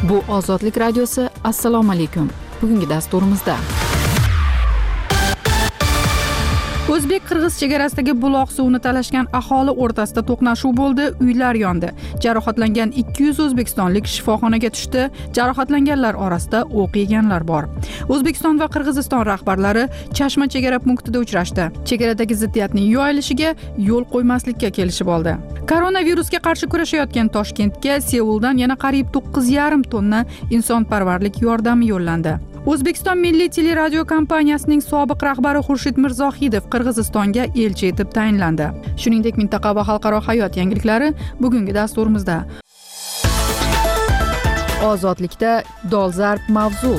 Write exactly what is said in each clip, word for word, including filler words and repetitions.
Bu Ozodlik radiosi. Assalomu alaykum. Bugungi dasturimizda O'zbek-Qirg'iz chegarasidagi buloq suvini talashgan aholi o'rtasida to'qnashuv bo'ldi, uylar yondi. Jarohatlangan ikki yuz o'zbekistonlik shifoxonaga tushdi. Jarohatlanganlar orasida o'q yeganlar bor. O'zbekiston va Qirg'iziston rahbarlari Chashma chegara punktida uchrashdi. Chegaradagi ziddiyatning yoyilishiga yo'l qo'ymaslikka kelishib oldi. Koronavirusga qarshi kurashayotgan Toshkentga Seuldan yana qariyb to'qqiz yarim tonna insonparvarlik yordami yo'llandi. O'zbekiston Milliy teleradio kompaniyasining sobiq rahbari Xurshid Mirzohidov Qirg'izistonga elchi etib tayinlandi. Shuningdek, mintaqa va xalqaro hayot yangiliklari bugungi dasturimizda. Ozodlikda dolzarb mavzu.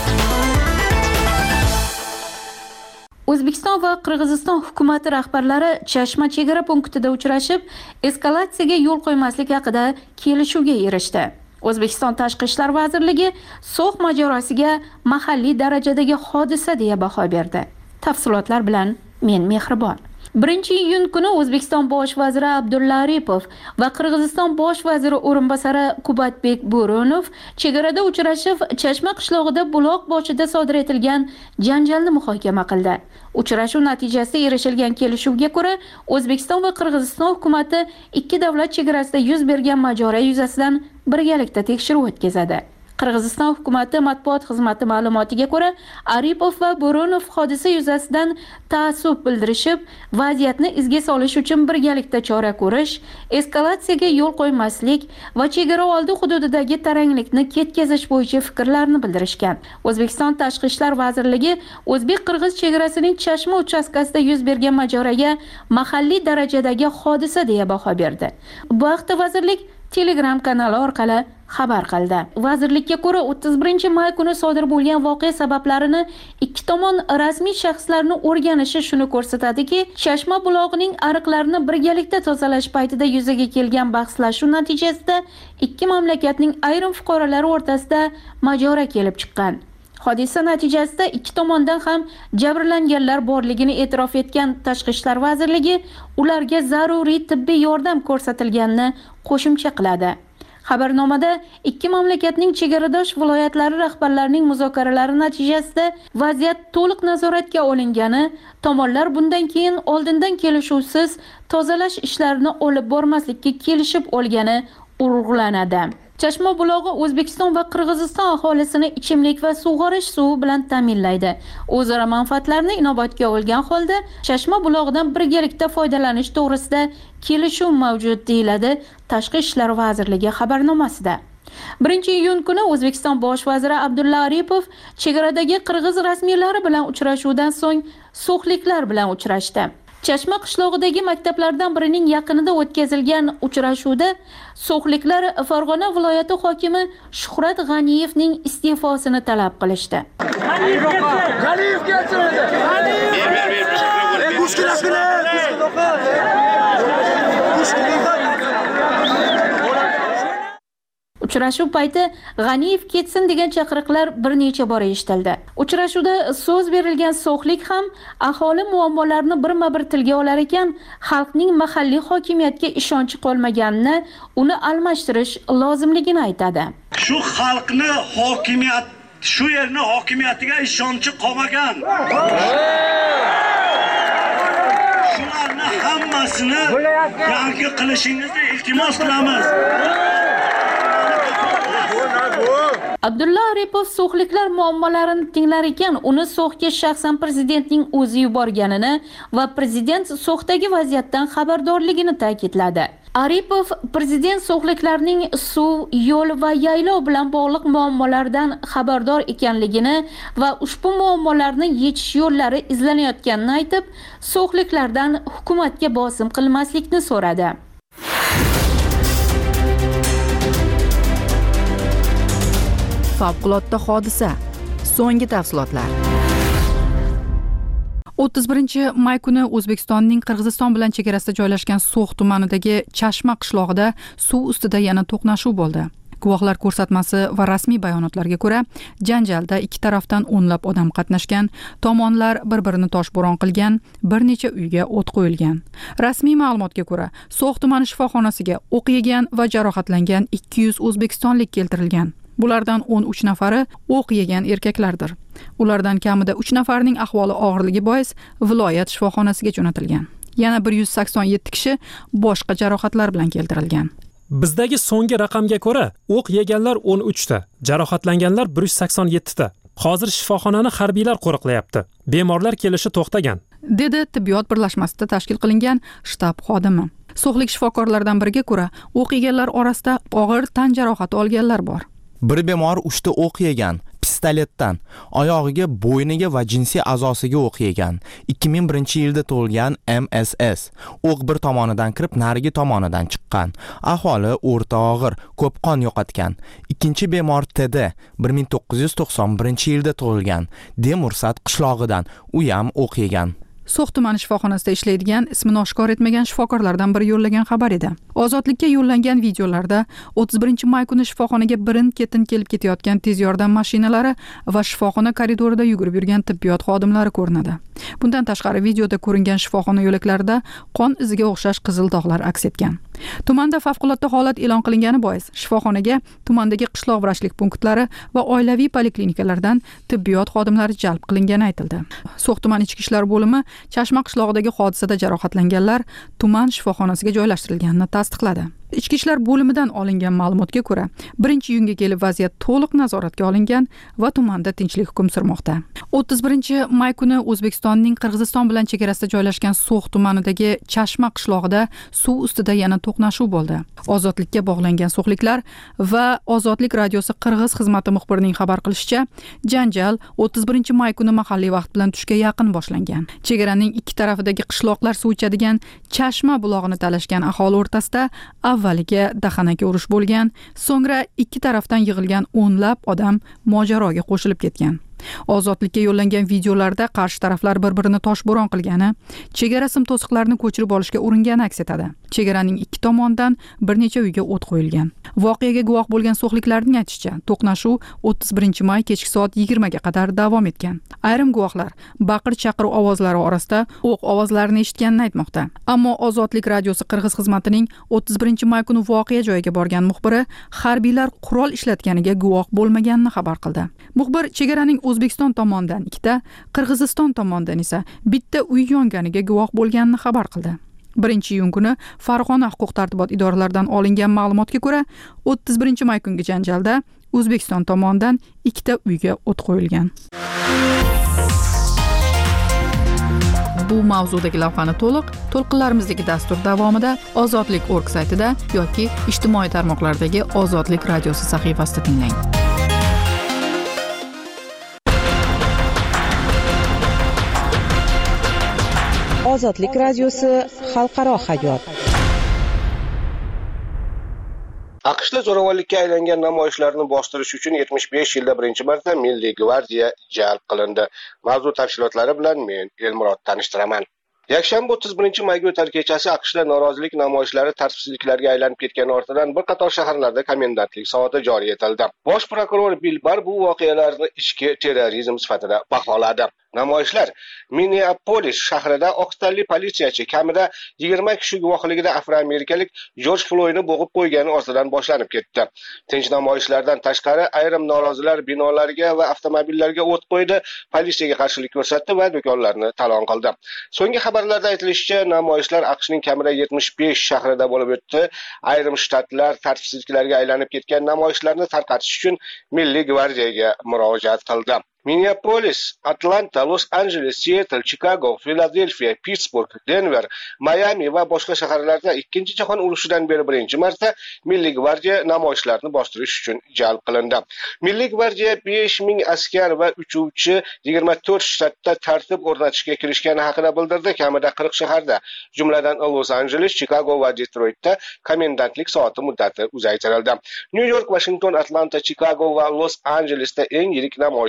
O'zbekiston va Qirg'iziston hukumati rahbarlari Chashma chegara punktida uchrashib, eskalatsiyaga yo'l qo'ymaslik haqida kelishuvga erishdi. O'zbekiston Tashqi ishlar vazirligi So'x mojarosiga mahalliy darajadagi hodisa deya baho berdi. Tafsilotlar bilan men Mehribon. birinchi iyun kuni O'zbekiston bosh vaziri Abdulla Aripov va Qirg'iziston bosh vaziri o'rinbosari Kubatbek Bo'ronov chegarada uchrashib, Chashma qishlog'ida buloq boshida sodir etilgan janjalni muhokama qildi. Uchrashuv natijasida erishilgan kelishuvga ko'ra, O'zbekiston va Qirg'iziston hukumati ikki davlat chegarasida yuz bergan mojaro yuzasidan birgalikda tekshiruv o'tkazadi. Qirg'iziston hukumati matbuot xizmati ma'lumotiga ko'ra, Aripov va Bo'ronov hodisa yuzasidan ta'assub bildirishib, vaziyatni izga solish uchun birgalikda chora ko'rish, eskalatsiyaga yo'l qo'ymaslik va chegara oldi hududidagi taranglikni ketkazish bo'yicha fikrlarni bildirishgan. O'zbekiston Tashqi ishlar vazirligi O'zbek-Qirg'iz chegarasining Chashma uchastkasida yuz bergan mojaroga mahalliy darajadagi hodisa deya baho berdi. Bu haqda vazirlik Telegram kanali orqali xabar qildi. Vazirlikka ko'ra, o'ttiz birinchi may kuni sodir bo'lgan voqea sabablarini ikki tomon rasmiy shaxslarni o'rganishi shuni ko'rsatadiki, Chashma bulog'ining ariqlarini birgalikda tozalash paytida yuzaga kelgan bahslashuv natijasida ikki mamlakatning ayrim fuqarolari o'rtasida mojaro kelib chiqqan. Hodisa natijasida ikki tomondan ham jabrlanganlar borligini e'tirof etgan Tashqi ishlar vazirligi ularga zaruriy tibbiy yordam ko'rsatilganini qo'shimcha qiladi. Xabarnomada ikki mamlakatning chegaradosh viloyatlari rahbarlarining muzokaralari natijasida vaziyat to'liq nazoratga olingani, tomonlar bundan keyin oldindan kelishuvsiz tozalash ishlarini olib bormaslikka kelishib olgani urg'ulanadi. Chashma bulog'i O'zbekiston va Qirg'iziston aholisini ichimlik va sug'orish suvi bilan ta'minlaydi. O'zaro manfaatlarni inobatga olgan holda Chashma bulog'idan birgalikda foydalanish to'g'risida kelishuv mavjud deyiladi Tashqi ishlar vazirligi xabarnomasida. birinchi iyun kuni O'zbekiston bosh vaziri Abdulla Aripov chegaradagi qirg'iz rasmiylari bilan uchrashuvdan so'ng so'xliklar bilan uchrashdi. Chashma qishlog'idagi maktablardan birining yaqinida o'tkazilgan uchrashuvda so'xliklar Farg'ona viloyati hokimi Shuhrat G'aniyevning iste'fosini talab qilishdi. G'aniyev Uchrashuv payti G'aniyev ketsin degan chaqiriqlar bir necha bor eshitildi. Uchrashuvda so'z berilgan so'xlik ham aholi muammolarini birma-bir tilga olar ekan, xalqning mahalliy hokimiyatga ishonchi qolmaganini, uni almashtirish lozimligini aytadi. Shu xalqni hokimiyat, shu yerni hokimiyatiga ishonchi qolmagan. Shularni hammasini yangi qilishingizni iltimos qilamiz. Abdulla Aripov so'xliklar muammolarini tinglar ekan, uni So'xga shaxsan prezidentning o'zi yuborganini va prezident So'xdagi vaziyatdan xabardorligini ta'kidladi. Aripov prezident so'xliklarning suv, yo'l va yaylov bilan bog'liq muammolardan xabardor ekanligini va ushbu muammolarni yechish yo'llari izlanayotganini aytib, so'xliklardan hukumatga bosim qilmaslikni so'radi. Favqulodda hodisa. So'nggi tafsilotlar. o'ttiz birinchi may kuni O'zbekistonning Qirg'iziston bilan chegarasida joylashgan So'x tumanidagi Chashma qishlog'ida suv ustida yana to'qnashuv bo'ldi. Guvohlar ko'rsatmasi va rasmiy bayonotlarga ko'ra, janjalda ikki tarafdan o'nlab odam qatnashgan, tomonlar bir-birini toshbo'ron qilgan, bir necha uyga o't qo'yilgan. Rasmiy ma'lumotga ko'ra, So'x tumani shifoxonasiga o'q yegan va jarohatlangan ikki yuz o'zbekistonlik keltirilgan. Bulardan o'n uch nafari o'q yegan erkaklardir. Ulardan kamida uch nafarining ahvoli og'irligi bois viloyat shifoxonasiga jo'natilgan. Yana bir yuz sakson yetti kishi boshqa jarohatlar bilan keltirilgan. Bizdagi so'nggi raqamga ko'ra, o'q yeganlar o'n uch ta, jarohatlanganlar bir yuz sakson yetti ta. Hozir shifoxonani harbiylar qo'riqlayapti. Bemorlar kelishi to'xtagan, dedi tibbiyot birlashmasida tashkil qilingan shtab xodimi. Sog'liq shifokorlaridan biriga ko'ra, o'q yeganlar orasida og'ir tan jarohati olganlar bor. Bir bemor uchta o'q yegan, pistoletdan, oyog'iga, bo'yniga va jinsiy a'zosiga o'q yegan. ikki ming birinchi yilda tug'ilgan M S S. O'q bir tomonidan kirib, narigi tomonidan chiqqan. Ahvoli o'rta og'ir, ko'p qon yo'qotgan. Ikkinchi bemor T D, bir ming to'qqiz yuz to'qson birinchi yilda tug'ilgan, Demursat qishlog'idan, u ham o'q yegan. So'x tumani shifoxonasida ishlaydigan, ismini oshkor etmagan shifokorlardan biri yo'llagan xabar edi. Ozodlikka yo'llangan videolarda o'ttiz birinchi may kuni shifoxonaga birin-ketin kelib ketayotgan tez yordam mashinalari va shifoxona koridorida yugurib yurgan tibbiyot xodimlari ko'rinadi. Bundan tashqari videoda ko'ringan shifoxona yo'laklarida qon iziga o'xshash qizil dog'lar aks etgan. Tumanda favqulodda holat e'lon qilingani bois shifoxonaga tumandagi qishloq vrachlik punktlari va oilaviy poliklinikalardan tibbiyot xodimlari jalb qilingani aytildi. So'x tuman ichki ishlar bo'limi Chashma qishlog'idagi hodisada jarohatlanganlar tuman shifoxonasiga joylashtirilganini tasdiqladi. Ichki ishlar bo'limidan olingan ma'lumotga ko'ra, birinchi iyunga kelib vaziyat to'liq nazoratga olingan va tumanda tinchlik hukm surmoqda. o'ttiz birinchi may kuni O'zbekistonning Qirg'iziston bilan chegarasida joylashgan So'x tumanidagi Chashma qishlog'ida suv ustida yana to'qnashuv bo'ldi. Ozodlikka bog'langan so'xliklar va Ozodlik radiosi Qirg'iz xizmati muxbirining xabar qilishicha, janjal o'ttiz birinchi may kuni mahalliy vaqt bilan tushga yaqin boshlangan. Chegaraning ikki tarafidagi qishloqlar suv ichadigan Chashma bulog'ini talashgan aholi o'rtasida avvaliga daxanaga urush bo'lgan, so'ngra ikki tarafdan yig'ilgan o'nlab odam mojaroga qo'shilib ketgan. Ozodlikka yo'llangan videolarda qarshi taraflar bir-birini toshbo'ron qilgani, chegara sim to'siqlarini ko'chirib olishga uringani aks etadi. Chegaraning ikki tomonidan bir necha uyga o't qo'yilgan. Voqeaga guvoh bo'lgan so'xliklarning aytishicha, to'qnashuv o'ttiz birinchi may kechki soat yigirmaga qadar davom etgan. Ayrim guvohlar baqir-chaqir ovozlari orasida o'q ovozlarini eshitganini aytmoqda. Ammo Ozodlik radiosi Qirg'iz xizmatining o'ttiz birinchi may kuni voqea joyiga borgan muxbiri harbiylar qurol ishlatganiga guvoh bo'lmaganini xabar qildi. Muxbir chegaraning O'zbekiston tomonidan ikkita, Qirg'iziston tomonidan esa bitta uy yonganiga guvoh bo'lganini xabar qildi. birinchi iyun kuni Farg'ona huquq-tartibot idoralaridan olingan ma'lumotga ko'ra, o'ttiz birinchi may kungi janjalda O'zbekiston tomonidan ikkita uyga o't qo'yilgan. Bu mavzudagi lavhani to'liq to'lqinlarimizdagi dastur davomida ozodlik punkt org saytida yoki ijtimoiy tarmoqlardagi Ozodlik radiosi sahifasida tinglang. Ozodlik radiosi xalqaro hayot. AQShda zo'ravonlikka aylangan namoyishlarni bostirish uchun yetmish besh yilda birinchi marta Milliy gvardiya jalb qilindi. Mavzu tafsilotlari bilan men Elmurod tanishtiraman. Yakshanba o'ttiz birinchi mayga o'tar kechasi AQShda norozilik namoyishlari tartibsizliklarga aylanib ketgani ortidan bir qator shaharlarda komendantlik soati joriy etildi. Bosh prokuror Bill Barr bu voqealarni ichki terrorizm sifatida baholadi. Namoyishlar Minneapolis shahrida oqtanli politsiyachi kamida yigirma kishi guvohligida afroamerikalik Jorj Floydni bo'g'ib qo'ygani ortidan boshlanib ketdi. Tinch namoyishlardan tashqari ayrim norozilar binolarga va avtomobillarga o't qo'ydi, politsiyaga qarshilik ko'rsatdi va do'konlarni talon qildi. So'nggi xabarlarda aytilishicha, namoyishlar AQShning kamida yetmish besh shahrida bo'lib o'tdi. Ayrim shtatlar tartibsizliklarga aylanib ketgan namoyishlarni tarqatish uchun Milliy gvardiyaga murojaat qildi. Minneapolis, Atlanta, Los Angeles, Seattle, Chicago, Filadelfiya, Pittsburgh, Denver, Miami va boshqa shaharlarda ikkinchi jahon urushidan beri birinchi marta Milliy gvardiya namoyishlarni bostirish uchun jalb qilindi. Milliy gvardiya besh ming askar va uchuvchi yigirma to'rt shtatda tartib o'rnatishga kirishgani haqida bildirdi. Kamida qirq shaharda, jumladan Los Angeles, Chicago va Detroitda komendantlik soati muddati uzaytirildi. New York, Washington, Atlanta, Chicago va Los Angelesda eng yirik namoyishlar bo'lib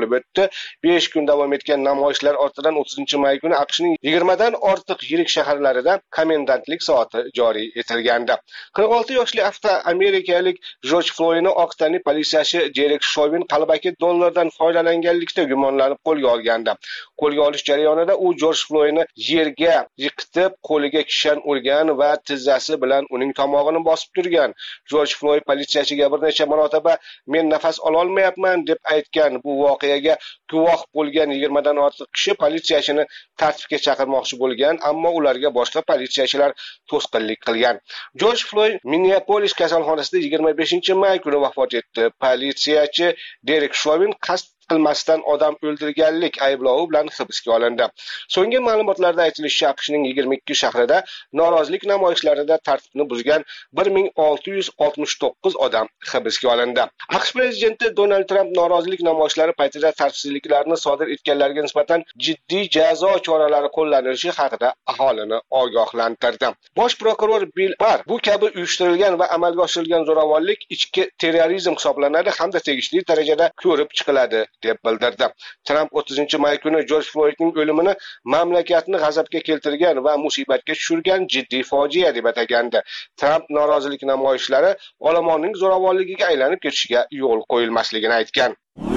bo'lib o'tdi. besh kun davom etgan namoyishlar ortidan o'ttizinchi may kuni AQShning yigirmadan ortiq yirik shaharlarida komendantlik soati joriy etilgandi. qirq olti yoshli afroamerikalik Jorj Floydni oq tanli politsiyachi Derek Chauvin qalbaki dollardan foydalanganlikda gumonlanib qo'lga olgandi. Qo'lga olish jarayonida u Jorj Floydni yerga yiqitib, qo'liga kishan urgan va tizzasi bilan uning tomog'ini bosib turgan. Jorj Floyd politsiyachiga bir necha marotaba "Men nafas ola olmayapman" deb aytgan. Bu voqeaga guvoh bo'lgan yigirmadan ortiq kishi politsiyachini tartibga chaqirmoqchi bo'lgan, ammo ularga boshqa politsiyachilar to'sqinlik qilgan. Jorj Floyd Minneapolis kasalxonasida yigirma beshinchi may kuni vafot etdi. Politsiyachi Derek Chauvin qasd qilmasdan odam o'ldirganlik ayblovi bilan hibsga olindi. So'nggi ma'lumotlarda aytilishicha, AQShning yigirma ikki shahrida norozilik namoyishlarida tartibni buzgan bir ming olti yuz oltmish to'qqiz odam hibsga olindi. AQSh prezidenti Donald Tramp norozilik namoyishlari paytida tartibsizliklarni sodir etganlarga nisbatan jiddiy jazo choralari qo'llanilishi haqida aholini ogohlantirdi. Bosh prokuror Bill Barr bu kabi uyushtirilgan va amalga oshirilgan zo'ravonlik ichki terrorizm hisoblanadi hamda tegishli darajada ko'rib chiqiladi deb bildirdi. Tramp o'ttizinchi may kuni Jorj Floydning o'limini mamlakatni g'azabga keltirgan va musibatga tushirgan jiddiy fojia deb atagandi. Tramp norozilik namoyishlari olomonning zo'ravonligiga aylanib ketishiga yo'l qo'yilmasligini aytgan.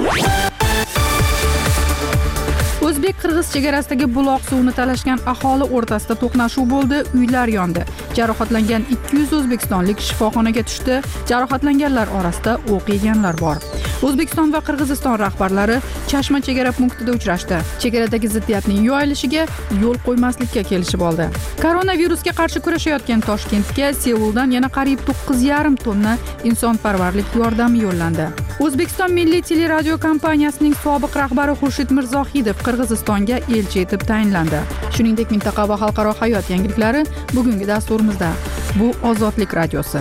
O'zbek-qirg'iz chegarasidagi buloq suvini talashgan aholi o'rtasida to'qnashuv bo'ldi, uylar yondi. Jarohatlangan ikki yuz o'zbekistonlik shifoxonaga tushdi. Jarohatlanganlar orasida o'q yeganlar bor. O'zbekiston va Qirg'iziston rahbarlari Chashma chegara punktida uchrashdi. Chegaradagi ziddiyatning yoyilishiga yo'l qo'ymaslikka kelishib oldi. Koronavirusga qarshi kurashayotgan Toshkentga Seuldan yana qariyb to'qqiz yarim tonna insonparvarlik yordami yo'llandi. O'zbekiston Milliy teleradio kompaniyasining sobiq rahbari Xurshid Mirzohidov Qirg'izistonga elchi etib tayinlandi. Shuningdek, mintaqa va xalqaro hayot yangiliklari bugungi dasturimizda. Bu Ozodlik radiosi.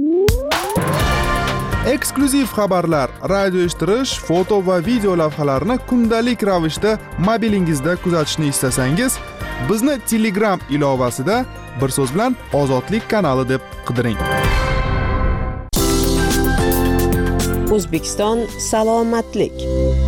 Eksklyuziv xabarlar, radio eshittirish, foto va video lavhalarni kundalik ravishda mobilingizda kuzatishni istasangiz, bizni Telegram ilovasida bir so'z bilan Ozodlik kanali deb qidiring. O'zbekiston salomatlik.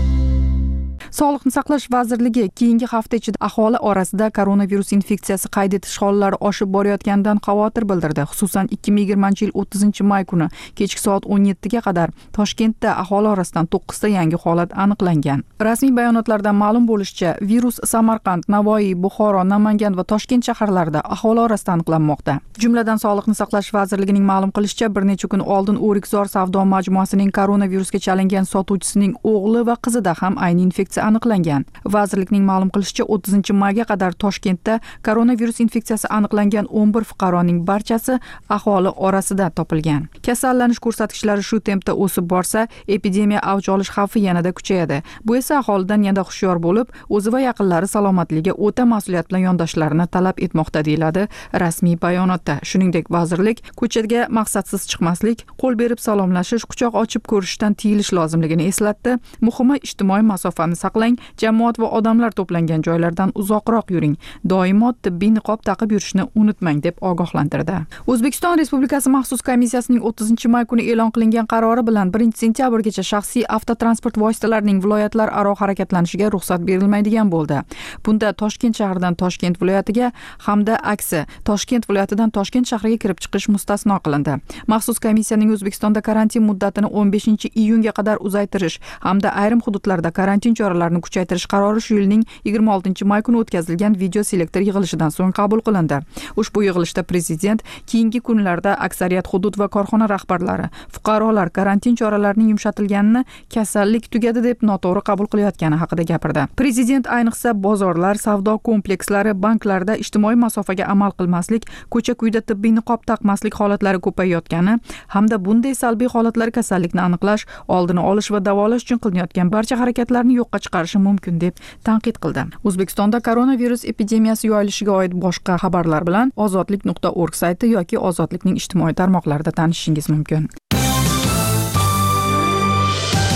Sog'liqni saqlash vazirligi keyingi hafta ichida aholi orasida koronavirus infeksiyasi qayd etish hollari oshib borayotganidan xavotir bildirdi. Xususan ikki ming yigirmanchi yil o'ttizinchi may kuni kechki soat o'n yettiga qadar Toshkentda aholi orasidan to'qqizta yangi holat aniqlangan. Rasmiy bayonotlardan ma'lum bo'lishicha, virus Samarqand, Navoiy, Buxoro, Namangan va Toshkent shaharlarida aholi orasida aniqlanmoqda. Jumladan Sog'liqni saqlash vazirligining ma'lum qilishicha, bir necha kun oldin O'rikzor savdo majmuasining koronavirusga chalingan sotuvchisining o'g'li va qizida ham ayni infeksiya aniqlangan. Vazirlikning ma'lum qilishicha, o'ttizinchi mayga qadar Toshkentda koronavirus infeksiyasi aniqlangan o'n bir fuqaroning barchasi aholi orasida topilgan. Kasallanish ko'rsatkichlari shu tempda o'sib borsa, epidemiya avj olish xavfi yanada kuchayadi. Bu esa aholidan yanada hushyor bo'lib, o'zi va yaqinlari salomatligiga o'ta mas'uliyat bilan yondashlarini talab etmoqda, deyiladi rasmiy bayonotda. Shuningdek, vazirlik ko'chaga maqsadsiz chiqmaslik, qo'l berib salomlashish, quchoq ochib ko'rishdan tiyilish lozimligini eslatdi. Muhimi, ijtimoiy masofani saqlang, jamoat va odamlar to'plangan joylardan uzoqroq yuring. Doimo tibbiy niqob taqib yurishni unutmang deb ogohlantirdi. O'zbekiston Respublikasi maxsus komissiyasining o'ttizinchi may kuni e'lon qilingan qarori bilan birinchi sentyabrgacha shaxsiy avtotransport vositalarining viloyatlar aro harakatlanishiga ruxsat berilmaydigan bo'ldi. Bunda Toshkent shahridan Toshkent viloyatiga hamda aksi Toshkent viloyatidan Toshkent shahriga kirib chiqish mustasno qilindi. Maxsus komissiyaning O'zbekistonda karantin muddatini o'n beshinchi iyunga qadar uzaytirish hamda ayrim hududlarda karantin choralarini kuchaytirish qarori shu yilning yigirma oltinchi may kuni o'tkazilgan video selektor yig'ilishidan so'ng qabul qilindi. Ushbu yig'ilishda prezident keyingi kunlarda aksariyat hudud va korxona rahbarlari fuqarolar karantin choralarining yumshatilganini kasallik tugadi deb noto'g'ri qabul qilayotgani haqida gapirdi. Prezident ayniqsa bozorlar, savdo komplekslari, banklarda ijtimoiy masofaga amal qilmaslik, ko'cha-kuyda tibbiy niqob taqmaslik holatlari ko'payayotgani hamda bunday salbiy holatlar kasallikni aniqlash, oldini olish va davolash uchun qilinayotgan barcha harakatlarni yo'qqa chiqarishi mumkin deb tanqid qildi. O'zbekistonda koronavirus epidemiyasi yoyilishiga oid boshqa xabarlar bilan ozodlik nuqta org sayti yoki Ozodlikning ijtimoiy tarmoqlarida tanishishingiz mumkin.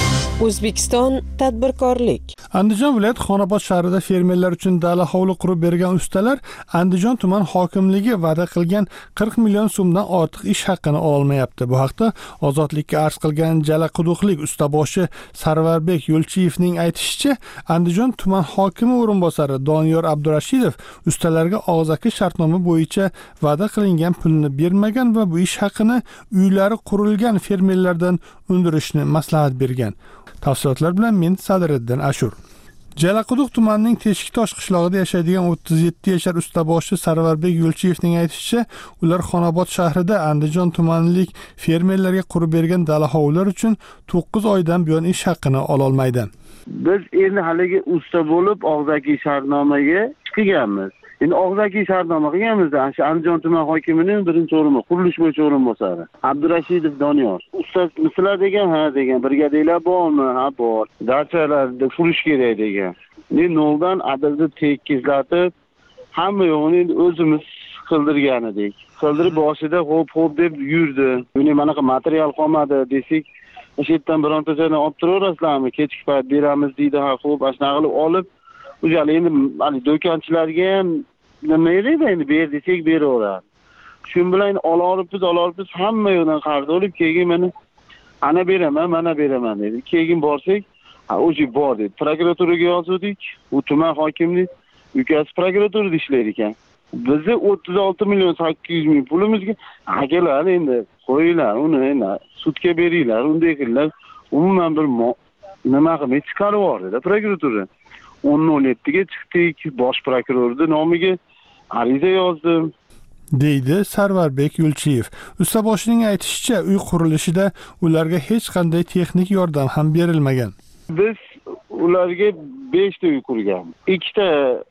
O'zbekiston tadbirkorlik. Andijon viloyat Xonobod shahrida fermerlar uchun dala hovli qurib bergan ustalar Andijon tuman hokimligi va'da qilgan qirq million so'mdan ortiq ish haqqini ola olmayapti. Bu haqda Ozodlikka arz qilgan jalaquduqlik ustaboshi Sarvarbek Yo'lchiyevning aytishicha, Andijon tuman hokimi o'rinbosari Doniyor Abdurashidov ustalarga og'zaki shartnoma bo'yicha va'da qilingan pulni bermagan va bu ish haqqini uylari qurilgan fermerlardan undirishni maslahat bergan. Tafsilotlar bilan men Sadiriddin Ashur. Jalaquduq tumanining Teshiktosh qishlog'ida yashaydigan o'ttiz yetti yashar ustaboshi Sarvarbek Yo'lchiyevning aytishicha, ular Xonobod shahrida Andijon tumanilik fermerlarga qurib bergan dala hovlilar uchun to'qqiz oydan buyon ish haqqini ola olmaydi. Biz endi haligi usta bo'lib og'zaki shartnomaga chiqganmiz. Endi og'zaki shartnoma qilganmizda, shu Andijon tuman hokimining birinchi o'rinbosari, qurilish bo'yicha o'rinbosari Abdurashidov Doniyor. Usta mislar degan, ha degan, brigadelar bormi? Ha bor. Dachalarda qurish kerak degan. Men noldan adadni tekizlatib, hamma yo'g'ini o'zimiz qildirgan edik. Qildirib boshida xo'p xo'p deb yurdi. Buni manaqa material qolmadi desak, o'sha yerdan bironta joydan olib turaverasizlarmi? Kechki payt beramiz deydi, ha xo'p, ashuna qilib olib, o'sha endi hali do'konchilarga ham nima edi endi ber desak beraveradi. Shu bilan ola olibmiz, ola olibmiz, hamma yo'ldan qarz olib, keyin meni ana beraman, mana beraman dedi. Keyin borsak, ha o'sha bor dedi. Prokuraturaga yozdik, u tuman hokimlik ukasi prokuraturada ishlar ekan. Bizni o'ttiz olti million sakkiz yuz ming pulimizga akalar endi qo'yinglar, uni endi sudga beringlar, unday qilinglar. Umuman bir nima qilib chiqarib yubordi prokuratura. o'n nol yettiga chiqdik, bosh prokurorning nomiga ariza yozdim, deydi Sarvarbek Yo'lchiyev. Ustaboshining aytishicha, uy qurilishida ularga hech qanday texnik yordam ham berilmagan. Biz ularga besh ta uy qurgan. Ikkita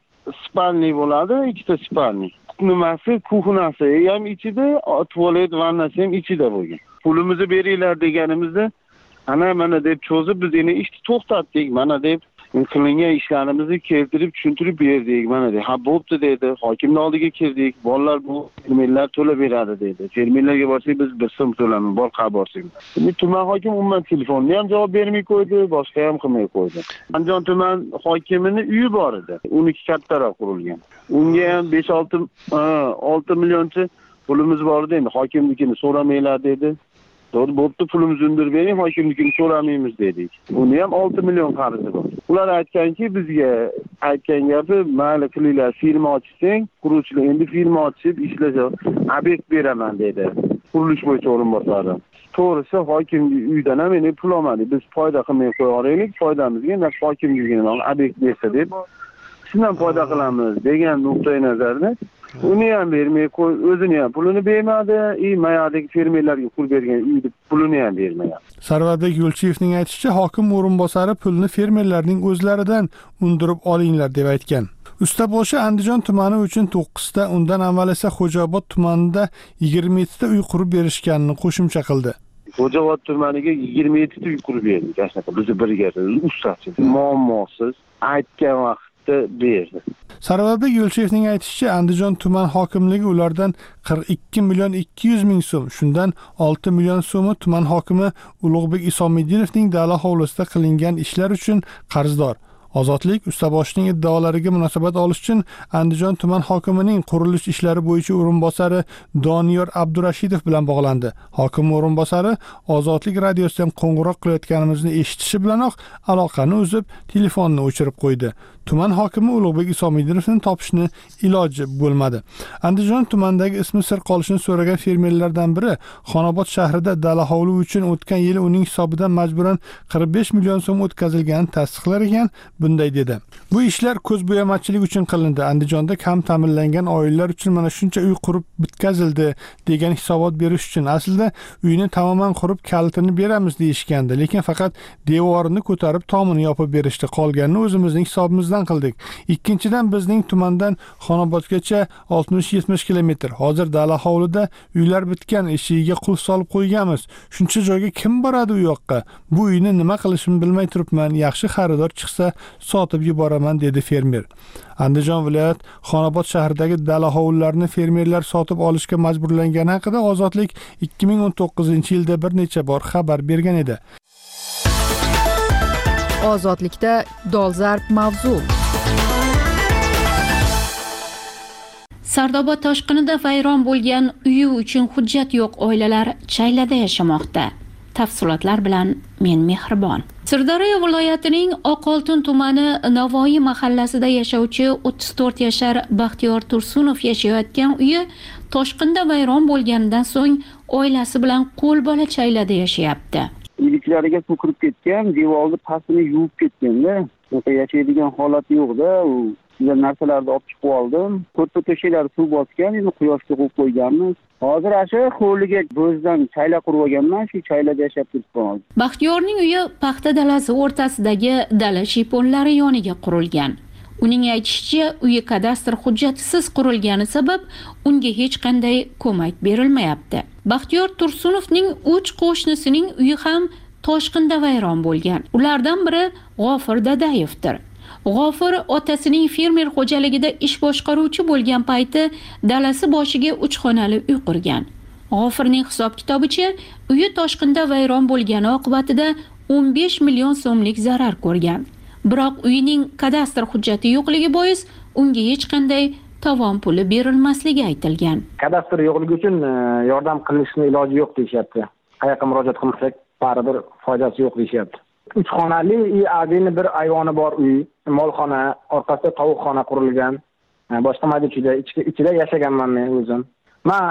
spalni bo'ladi, ikkita spalni. Nimasi, kuxnasi ham ichida, tualet, vannasi ham ichida bo'lgan. Pulimizni beringlar deganimizda, ana mana deb cho'zib biz endi ishni to'xtatdik, mana deb qilingan ishlarimizni keltirib tushuntirib berdik, mana deb. Ha bo'pti dedi. Hokimning oldiga kirdik. Bolalar bu fermerlar to'lab beradi dedi. Fermerlarga borsak biz bir so'm to'lamiz, bor qa borsak. Endi tuman hokim umuman telefonni ham javob bermay qo'ydi, boshqa ham qilmay qo'ydi. Andijon tuman hokimining uyi bor edi. uniki kattaroq qurilgan. Unga ham besh olti millioncha pulimiz bor edi. Endi hokimlikini so'ramanglar dedi. To'g'ri, bo'pti, pulimizni undirib bering, hokimlikni so'ramaymiz dedik. Uni ham olti million qarzi bor. Ular aytganki, bizga aytgan gapi, mayli qilinglar, firma ochsang, quruvchilar endi firma ochib ishlashga obyekt beraman dedi. Qurilish bo'yicha o'rinbosari. To'g'risi, hokimlik uydan ham endi pul olmadik. Biz foyda qilmay qo'yaylik, foydamizga endi hokimlikdan obyekt bersa deb shundan foyda qilamiz degan nuqtai nazarda uni ham bermay qo'y, o'zini ham pulini bermadi, i mayadagi fermerlarga pul bergan uyni pulini ham bermagan. Sarvarbek Yo'lchiyevning aytishicha, hokim o'rinbosari pulni fermerlarning o'zlaridan undirib olinglar deb aytgan. Ustaboshi Andijon tumani uchun to'qqizta, undan avval esa Xo'jaobod tumanida yigirma yettita uy qurib berishganini qo'shimcha qildi. Xo'jaobod tumaniga yigirma yettita uy qurib berdik, ashnaka bizni birga ustachi. Muammosiz aytgan vaqt berdi. Sarvarbek Yo'lchiyevning aytishicha, Andijon tuman hokimligi ulardan qirq ikki million ikki yuz ming so'm, shundan olti million so'mi tuman hokimi Ulug'bek Isomiddinovning dala hovlisida qilingan ishlar uchun qarzdor. Ozodlik ustaboshining iddaolariga munosabat olish uchun Andijon tuman hokimining qurilish ishlari bo'yicha o'rinbosari Doniyor Abdurashidov bilan bog'landi. Hokim o'rinbosari Ozodlik radiosidan qo'ng'iroq qilayotganimizni eshitishi bilanoq aloqani uzib, telefonni o'chirib qo'ydi. Tuman hokimi Ulug'bek Isomiddinovni topishni iloji bo'lmadi. Andijon tumanidagi ismi sir qolishini so'ragan fermerlardan biri Xonobod shahrida dala hovli uchun o'tgan yili uning hisobidan majburan qirq besh million so'm o'tkazilganini tasdiqlar ekan. Bunday dedi. Bu ishlar ko'zbo'yamachilik uchun qilindi. Andijonda kam ta'minlangan oilalar uchun mana shuncha uy qurib bitkazildi degan hisobot berish uchun. Aslida uyni tamoman qurib kalitini beramiz deyishgandi, lekin faqat devorini ko'tarib tomini yopib berishdi. Qolganini o'zimizning hisobimizdan qildik. Ikkinchidan, bizning tumandan Xonobodgacha oltmish yetmish kilometr. Hozir dala hovlida uylar bitgan, eshigiga qulf solib qo'yganmiz. Shuncha joyga kim boradi u yoqqa? Bu uyni nima qilishimni bilmay turibman. Yaxshi xaridor chiqsa sotib yuboraman dedi fermer. Andijon viloyat Xonobod shahridagi dala hovlilarini fermerlar sotib olishga majburlangani haqida Ozodlik ikki ming o'n to'qqizinchi yilda bir necha bor xabar bergan edi. Ozodlikda dolzarb mavzu. Sardoba toshqinida vayron bo'lgan uyi uchun hujjat yo'q oilalar Chaylada yashamoqda. Tafsilotlar bilan men Mehribon. Sirdaryo viloyatining Oqoltin tumani Navoiy mahallasida yashovchi o'ttiz to'rt yashar Baxtiyor Tursunov yashayotgan uyi toshqinda vayron bo'lganidan so'ng oilasi bilan qo'lbola Chaylada yashayapti. Iliklariga suv kirib ketgan, devorni pastini yuvib ketganda, yashaydigan holat yo'qda, u sizlar narsalarni olib chiqib oldim. To'rtta to'shaklar suv bosgan, endi quyoshga qo'yib qo'yganmiz. Hozir asha hovliga bo'zdan chayla qurib olganman, shu chaylada yashab turibman. Baxtiyorning uyi paxta dalasi o'rtasidagi dala shiponlari yoniga qurilgan. Uning aytishicha, uyi kadastr hujjatisiz qurilgani sabab unga hech qanday ko'mak berilmayapti. Baxtiyor Tursunovning uch qo'shnisining uyi ham toshqinda vayron bo'lgan. Ulardan biri G'ofir Dadayevdir. G'ofir otasining fermer xo'jaligida ish boshqaruvchi bo'lgan payti dalasi boshiga uch xonali uy qurgan. G'ofirning hisob-kitobicha uyi toshqinda vayron bo'lgani oqibatida o'n besh million so'mlik zarar ko'rgan. Biroq uyining kadastr hujjati yo'qligi bois unga hech qanday tovon puli berilmasligi aytilgan. Kadastr yo'qligi uchun yordam qilishning iloji yo'q deyapti. Qayerga murojaat qilmasak, baribir foydasi yo'q deyapti. uch xonali adini bir ayvoni bor uy, molxona, orqasida tovuqxona qurilgan. Boshqa mayda-chuyda ichida yashaganman men o'zim. Men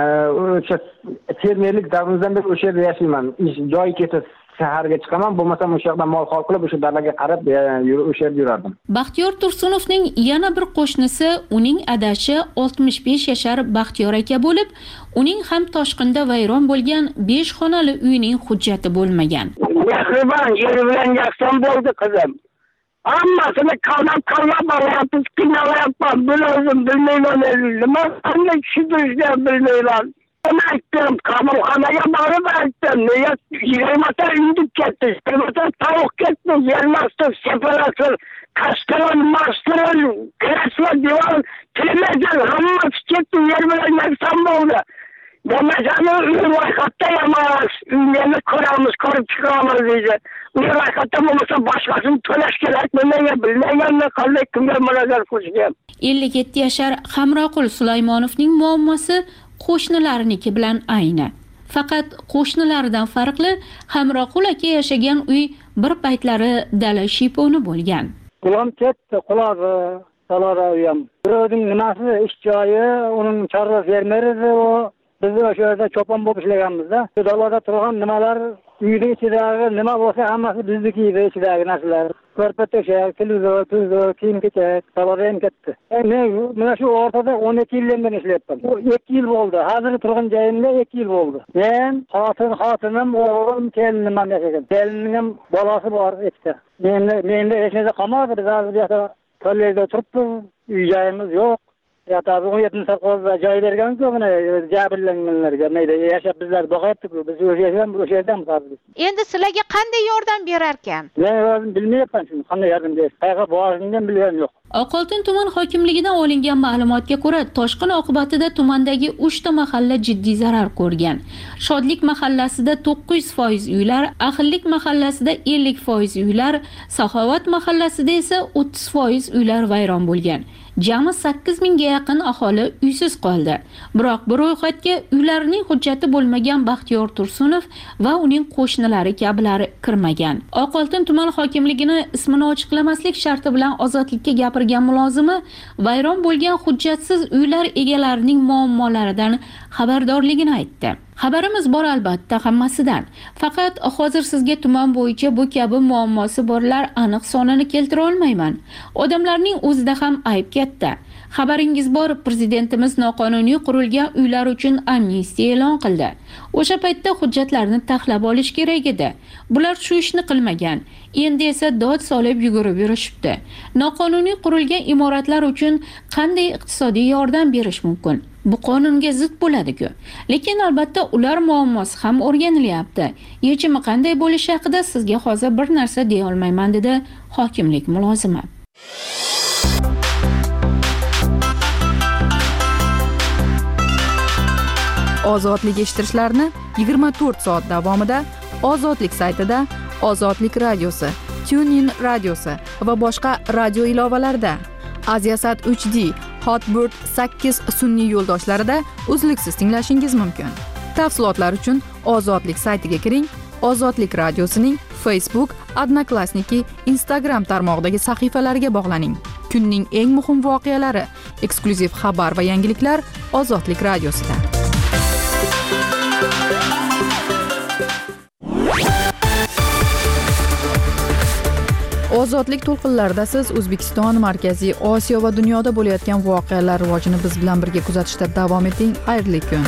o'sha fermerlik davrimizdan beri o'sha yerda yashayman. Ish joyi ketib shaharga chiqaman, bo'lmasam o'sha yerdan mol xol qilib o'sha dalaga qarab o'sha yerda yurardim. Baxtiyor Tursunovning yana bir qo'shnisi uning adashi oltmish besh yashar Baxtiyor aka bo'lib, uning ham toshqinda vayron bo'lgan besh xonali uyining hujjati bo'lmagan. Mehribon, yer bilan yakson bo'ldi qizim. Hammasini qalab qalab boryapmiz, qiynalyapman. Buni o'zim bilmayman, nima qanday tushuntirishni bilmayman. Men aytdim, qamoqxonaga borib aytdim, nega yigirmata induk ketdi, yigirmata tovuq ketdi, yermasdi, separasi, kastrol, mastrol, kreslo, divan, televizor, hammasi ketdi, yer bilan yakson bo'ldi. Bo'lmagani uy ro'yxatda emas, uyni ko'ramiz, ko'rib chiqamiz deydi. Uy ro'yxatda bo'lmasa boshqasini to'lash kerak, menga bilmaganman, qanday kimga murojaat qilishgan. ellik yetti yashar Hamroqul Sulaymonovning muammosi qo'shnilariniki bilan ayni. Faqat qo'shnilaridan farqli, Hamroqul aka yashagan uy bir paytlari dala shiponi bo'lgan. Qulam ketdi, qulog'i, salora uyam. Birovning nimasi ish joyi, uning chorva fermeri o. Biz o'sha yerda cho'pon bo'lib ishlaganmiz-da. Dalada turgan nimalar, uyning ichidagi nima bo'lsa hammasi bizniki edi, ichidagi narsalar. Ko'rpa-to'shak, televizor, tuzor, kiyim-kechak, salorayam ketdi. Men mana shu o'rtada o'n ikki yildan beri ishlayapman. ikki yil bo'ldi. Hozir turgan joyimda ikki yil bo'ldi. Men xotin, xotinim, o'g'lim, kelinim ham yashagan. Kelinim bolasi bor ikkita. Menda menda hech narsa qolmadi. Biz hozir bu yerda kollejda turibmiz. Uy joyimiz yo'q. Ya tabii on yedinchi safhada joy bergan-ku, mana jabrlanganlarga mayda yashab bizlar boqyapti-ku, biz o'sha yerdan o'sha yerdan hozir. Endi sizlarga qanday yordam berar ekan? Men o'zim bilmayapman shuni, qanday yordam berish. Qayerga borishimni bilganim yo'q. Oqoltin tuman hokimligidan olingan ma'lumotga ko'ra, toshqin oqibatida tumandagi uchta mahalla jiddiy zarar ko'rgan. Shodlik mahallasida to'qqiz foiz uylar, Ahillik mahallasida ellik foiz uylar, Saxovat mahallasida esa o'ttiz foiz uylar vayron bo'lgan. Jami sakkiz mingga yaqin aholi uysiz qoldi. Biroq bu ro'yxatga uylarining hujjati bo'lmagan Baxtiyor Tursunov va uning qo'shnilari kabilari kirmagan. Oqoltin tuman hokimligini ismini ochiqlamaslik sharti bilan ozodlikka gapirgan mulozimi vayron bo'lgan hujjatsiz uylar egalarining muammolaridan xabardorligini aytdi. Xabarimiz bor albatta hammasidan. Faqat hozir sizga tuman bo'yicha bu kabi muammosi borlar aniq sonini keltira olmayman. Odamlarning o'zida ham ayb katta. Xabaringiz bor, prezidentimiz noqonuniy qurilgan uylar uchun amnistiya e'lon qildi. O'sha paytda hujjatlarni taxlab olish kerak edi. Bular shu ishni qilmagan. Endi esa dod solib yugurib yurishibdi. Noqonuniy qurilgan imoratlar uchun qanday iqtisodiy yordam berish mumkin? Bu qonunga zid bo'ladi-ku. Lekin albatta ular muammosi ham o'rganilyapti. Yechimi qanday bo'lishi haqida sizga hozir bir narsa deya olmayman, dedi hokimlik mulozimi. Ozodlik eshittirishlarni yigirma to'rt soat davomida Ozodlik saytida, Ozodlik radiosi TuneIn radiosi va boshqa radio ilovalarda, Aziasat uch D, Hotbird sakkiz sun'iy yo'ldoshlarida uzluksiz tinglashingiz mumkin. Tafsilotlar uchun Ozodlik saytiga kiring. Ozodlik radiosining Facebook, Odnoklassniki, Instagram tarmog'idagi sahifalariga bog'laning. Kunning eng muhim voqealari, eksklyuziv xabar va yangiliklar Ozodlik radiosida. Ozodlik to'lqinlarida siz O'zbekiston, Markaziy Osiyo va dunyoda bo'layotgan voqealar rivojini biz bilan birga kuzatishda davom eting. Xayrli kun.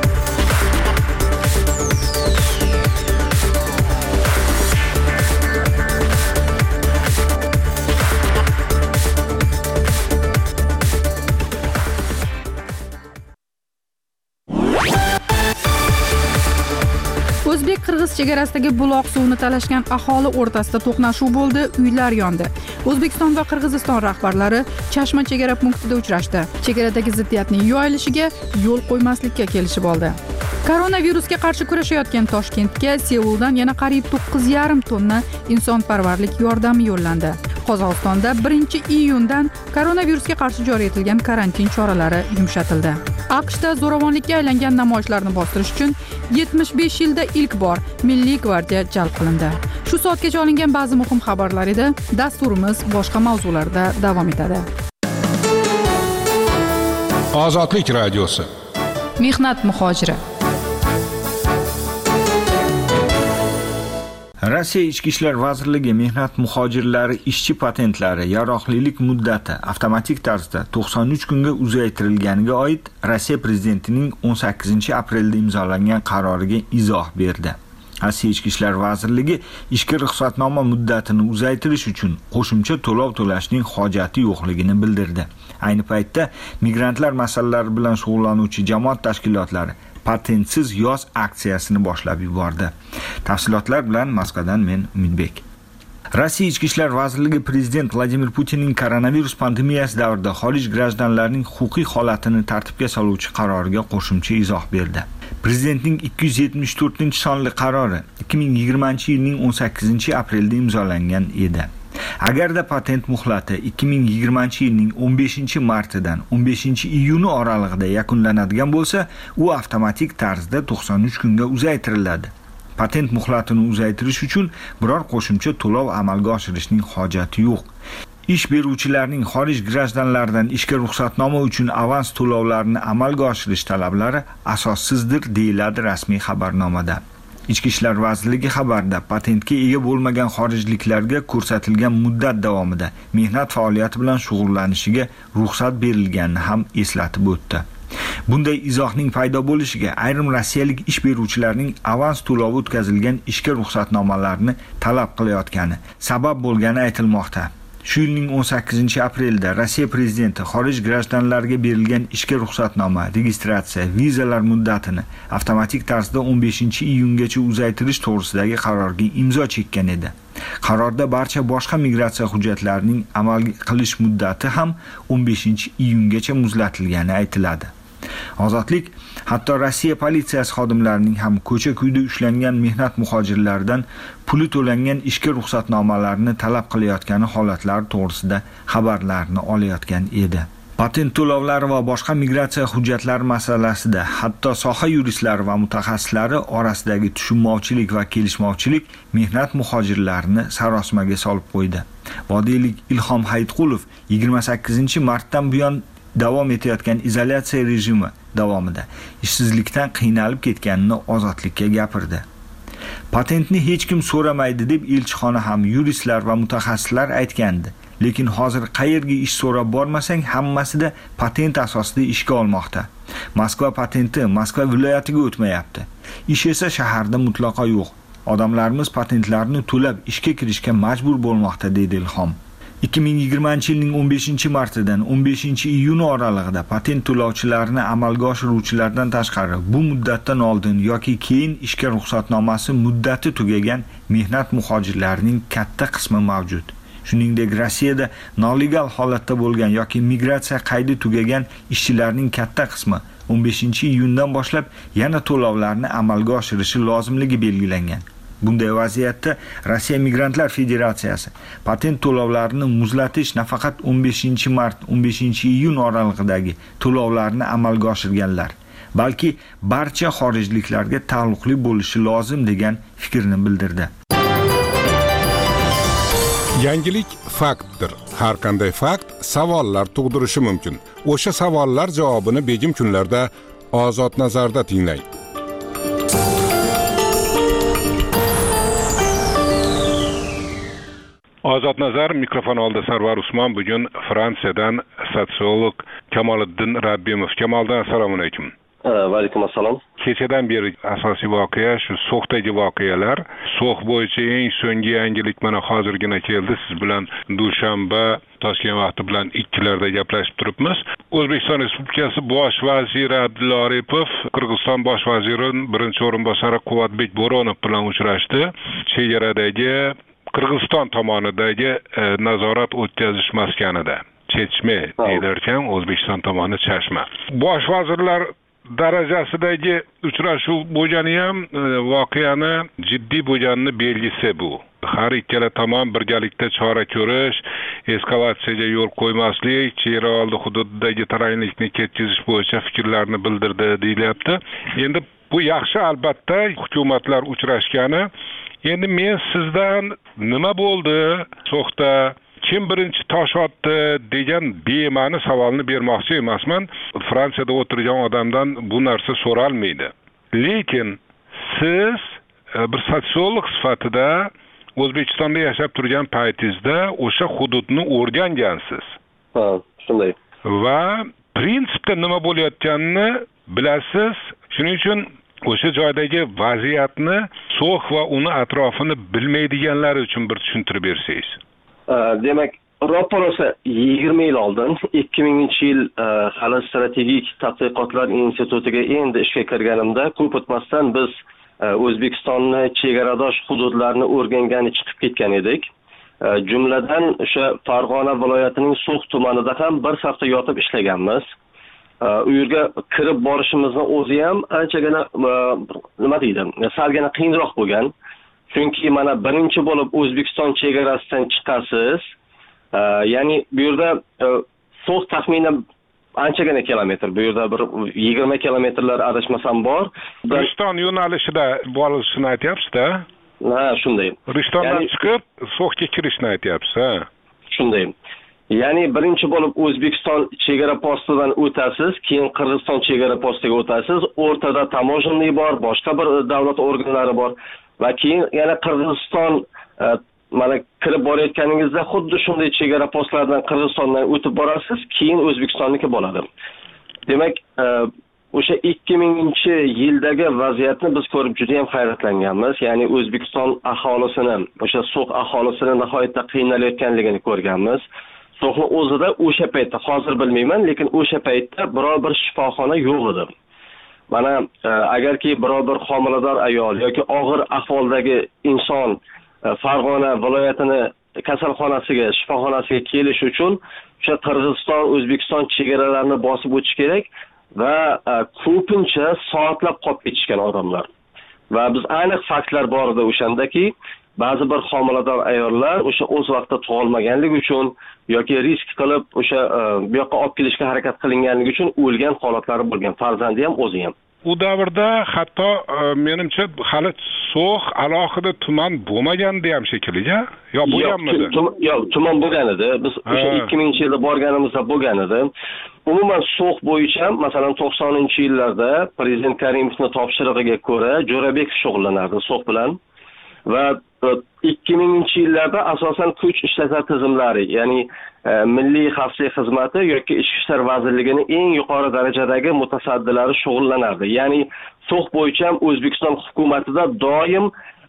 O'zbek-qirg'iz chegarasidagi buloq suvini talashgan aholi o'rtasida to'qnashuv bo'ldi, uylar yondi. O'zbekiston va Qirg'iziston rahbarlari Chashma chegara punktida uchrashdi. Chegaradagi ziddiyatning yoyilishiga yo'l qo'ymaslikka kelishib oldi. Koronavirusga qarshi kurashayotgan Toshkentga Seuldan yana qariyb to'qqiz yarim tonna insonparvarlik yordami yo'llandi. Qozog'istonda birinchi iyundan koronavirusga qarshi joriy etilgan karantin choralari yumshatildi. AQShda zo'ravonlikka aylangan namoyishlarni bostirish uchun yetmish besh yilda ilk bor Milliy gvardiya jalb qilindi. Shu soatgacha olingan ba'zi muhim xabarlar edi. Dasturimiz boshqa mavzularda davom etadi. Ozodlik radiosi. Mehnat muhojiri. Rossiya Ichki ishlar vazirligi mehnat muhojirlari ishchi patentlari yaroqlilik muddati avtomatik tarzda to'qson uch kunga uzaytirilganiga oid Rossiya prezidentining o'n sakkizinchi aprelda imzolangan qaroriga izoh berdi. Rossiya Ichki ishlar vazirligi ishga ruxsatnoma muddatini uzaytirish uchun qo'shimcha to'lov to'lashning hojati yo'qligini bildirdi. Ayni paytda migrantlar masalalari bilan shug'ullanuvchi jamoat tashkilotlari patentsiz yoz aksiyasini boshlab yubordi. Tafsilotlar bilan Moskvadan men Umidbek. Rossiya Ichki ishlar vazirligi prezident Vladimir Putinning koronavirus pandemiyasi davrida xorij grajdanlarining huquqiy holatini tartibga soluvchi qaroriga qo'shimcha izoh berdi. Prezidentning ikki yuz yetmish to'rtinchi sonli qarori ikki ming yigirmanchi yilning o'n sakkizinchi aprelda imzolangan edi. Agarda patent muhlati ikki ming yigirmanchi yilning o'n beshinchi martidan o'n beshinchi iyuni oralig'ida yakunlanadigan bo'lsa, u avtomatik tarzda to'qson uch kunga uzaytiriladi. Patent muhlatini uzaytirish uchun biror qo'shimcha to'lov amalga oshirishning hojati yo'q. Ish beruvchilarning xorij grajdanlaridan ishga ruxsatnoma uchun avans to'lovlarini amalga oshirish talablari asossizdir, deyiladi rasmiy xabarnomada. Ichki ishlar vazirligi xabarda patentga ega bo'lmagan xorijliklarga ko'rsatilgan muddat davomida mehnat faoliyati bilan shug'ullanishiga ruxsat berilganini ham eslatib o'tdi. Bunday izohning paydo bo'lishiga ayrim rossiyalik ish beruvchilarning avans to'lovi o'tkazilgan ishga ruxsatnomalarini talab qilayotgani sabab bo'lgani aytilmoqda. Shu yilning o'n sakkizinchi aprelda Rossiya prezidenti xorij grajdanlariga berilgan ishga ruxsatnoma, registratsiya, vizalar muddatini avtomatik tarzda o'n beshinchi iyungacha uzaytirish to'g'risidagi qarorga imzo chekkan edi. Qarorda barcha boshqa migratsiya hujjatlarining amal qilish muddati ham o'n beshinchi iyungacha muzlatilgani aytiladi. Ozodlik hatto Rossiya politsiyasi xodimlarining ham ko'cha-kuyda ushlangan mehnat muhojirlaridan puli to'langan ishga ruxsatnomalarini talab qilayotgani holatlari to'g'risida xabarlarni olayotgan edi. Patent to'lovlari va boshqa migratsiya hujjatlari masalasida hatto soha yuristlari va mutaxassislari orasidagi tushunmovchilik va kelishmovchilik mehnat muhojirlarini sarosimaga solib qo'ydi. Vodiylik Ilhom Hayitqulov yigirma sakkizinchi martdan buyon davom etayotgan izolyatsiya rejimi davomida ishsizlikdan qiynalib ketganini Ozodlikka gapirdi. Patentni hech kim so'ramaydi deb elchixona ham yuristlar va mutaxassislar aytgandi. Lekin hozir qayerga ish so'rab bormasang, hammasida patent asosida ishga olmoqda. Moskva patenti Moskva viloyatiga o'tmayapti. Ish esa shaharda mutlaqo yo'q. Odamlarimiz patentlarni to'lab ishga kirishga majbur bo'lmoqda, dedi Ilhom. ikki ming yigirmanchi yilning o'n beshinchi martidan o'n beshinchi iyuni oralig'ida patent to'lovchilarini amalga oshiruvchilardan tashqari bu muddatdan oldin yoki keyin ishga ruxsatnomasi muddati tugagan mehnat muhojirlarining katta qismi mavjud. Shuningdek, Rossiyada nolegal holatda bo'lgan yoki migratsiya qaydi tugagan ishchilarning katta qismi o'n beshinchi iyundan boshlab yana to'lovlarni amalga oshirishi lozimligi belgilangan. Bunday vaziyatda Rossiya Migrantlar Federatsiyasi patent to'lovlarini muzlatish nafaqat o'n beshinchi mart o'n beshinchi iyun oralig'idagi to'lovlarni amalga oshirganlar, balki barcha xorijliklarga taalluqli bo'lishi lozim degan fikrni bildirdi. Yangilik faktdir. Har qanday fakt savollar tug'dirishi mumkin. O'sha savollar javobini begim kunlarda Ozod nazarda tinglang. Ozod nazar mikrofon oldida Sarvar Usmon. Bugun Fransiyadan sotsiolog Kamoliddin Rabbimov. Kamoliddin, assalomu alaykum. Va alaykum assalom. Kechadan beri asosiy voqea shu So'xdagi voqealar. So'x bo'yicha eng so'nggi yangilik mana hozirgina keldi. Siz bilan dushanba Toshkent vaqti bilan ikkilarda gaplashib turibmiz. O'zbekiston Respublikasi Bosh vaziri Abdulla Aripov Qirg'iziston bosh vaziri birinchi o'rinbosari Quvvatbek Bo'ronov bilan uchrashdi. Chegaradagi Qirg'iziston tomonidagi e, nazorat o'tkazish maskanida. Chechme deyilgan, O'zbekiston tomoni Chashma. Bosh vazirlar darajasidagi uchrashuv bo'lgani ham e, voqeani jiddiy bo'lganini belgisi bu. Har ikkala tomon birgalikda chora ko'rish, eskalatsiyaga yo'l qo'ymaslik, chegara oldi hududidagi taranglikni ketkazish bo'yicha fikrlarni bildirdi deyilyapti. Endi bu yaxshi, albatta hukumatlar uchrashgani. Endi men sizdan nima bo'ldi So'xda, kim birinchi tosh otdi degan bema'ni savolni bermoqchi emasman. Fransiyada o'tirgan odamdan bu narsa so'ralmaydi. Lekin siz bir sotsiolog sifatida O'zbekistonda yashab turgan paytingizda o'sha hududni o'rgangansiz. Ha, shunday. Va prinsipda nima bo'layotganini bilasiz. Shuning uchun o'sha joydagi vaziyatni, So'x va uni atrofini bilmaydiganlar uchun bir tushuntirib bersangiz. Demak, ro'parasi yigirma yil oldin, ikki minginchi yil hali strategik tadqiqotlar institutiga endi ishga kirganimda, ko'p o'tmasdan biz O'zbekistonni chegaradosh hududlarini o'rgangani chiqib ketgan edik. Jumladan o'sha Farg'ona viloyatining So'x tumanida ham bir hafta yotib ishlaganmiz. U yerga kirib borishimizni o'zi ham anchagina nima deydi, salgina qiyinroq bo'lgan. Chunki mana birinchi bo'lib O'zbekiston chegarasidan chiqasiz. Ya'ni bu yerda So'x taxminan anchagina kilometr, bu yerda bir yigirma kilometrlar adashmasam bor. Rishton yo'nalishida bo'lishini aytyapsiz-da? Ha, shunday. Rishtondan chiqib So'xga kirishni aytyapsiz, ha? Shunday. Ya'ni birinchi bo'lib O'zbekiston chegara postidan o'tasiz, keyin Qirg'iziston chegara postiga o'tasiz, o'rtada tamojenniy bor, boshqa bir davlat organlari bor va keyin yana Qirg'iziston mana kirib borayotganingizda xuddi shunday chegara postlardan Qirg'izistondan o'tib borasiz, keyin O'zbekistonniki bo'ladi. Demak, o'sha ikki minginchi yildagi vaziyatni biz ko'rib juda ham hayratlanganmiz. Ya'ni O'zbekiston aholisini, o'sha So'x aholisini nihoyatda qiynalayotganligini ko'rganmiz. So'xni o'zida o'sha paytda, hozir bilmayman, lekin o'sha paytda biror bir shifoxona yo'q edi. Mana agarki biror bir homilador ayol yoki og'ir ahvoldagi inson Farg'ona viloyatini kasalxonasiga, shifoxonasiga kelish uchun o'sha Qirg'iziston, O'zbekiston chegaralarini bosib o'tish kerak va ko'pincha soatlab qolib ketishgan odamlar. Va biz aniq faktlar bor edi o'shandaki, ba'zi bir homilador ayollar o'sha o'z vaqtida tug'olmaganligi uchun yoki risk qilib o'sha bu yoqqa olib kelishga harakat qilinganligi uchun o'lgan holatlari bo'lgan, farzandi ham o'zi ham. U davrda hatto menimcha hali So'x alohida tuman bo'lmagandi ham shekilli-a? Yo, bo'lganmidi? Yo'q, tuman bo'lgan edi. Biz o'sha ikki minginchi yilda borganimizda bo'lgan edi. Umuman So'x bo'yicha, masalan, to'qsoninchi yillarda Prezident Karimovning topshirig'iga ko'ra Jo'rabekov shug'ullanardi So'x bilan. Va ikki minginchi yillarda asosan kuch ishlatar tizimlari, ya'ni Milliy xavfsizlik xizmati yoki Ichki ishlar vazirligining eng yuqori darajadagi mutasaddilari shug'ullanardi. Ya'ni So'x bo'yicha ham O'zbekiston hukumatida doim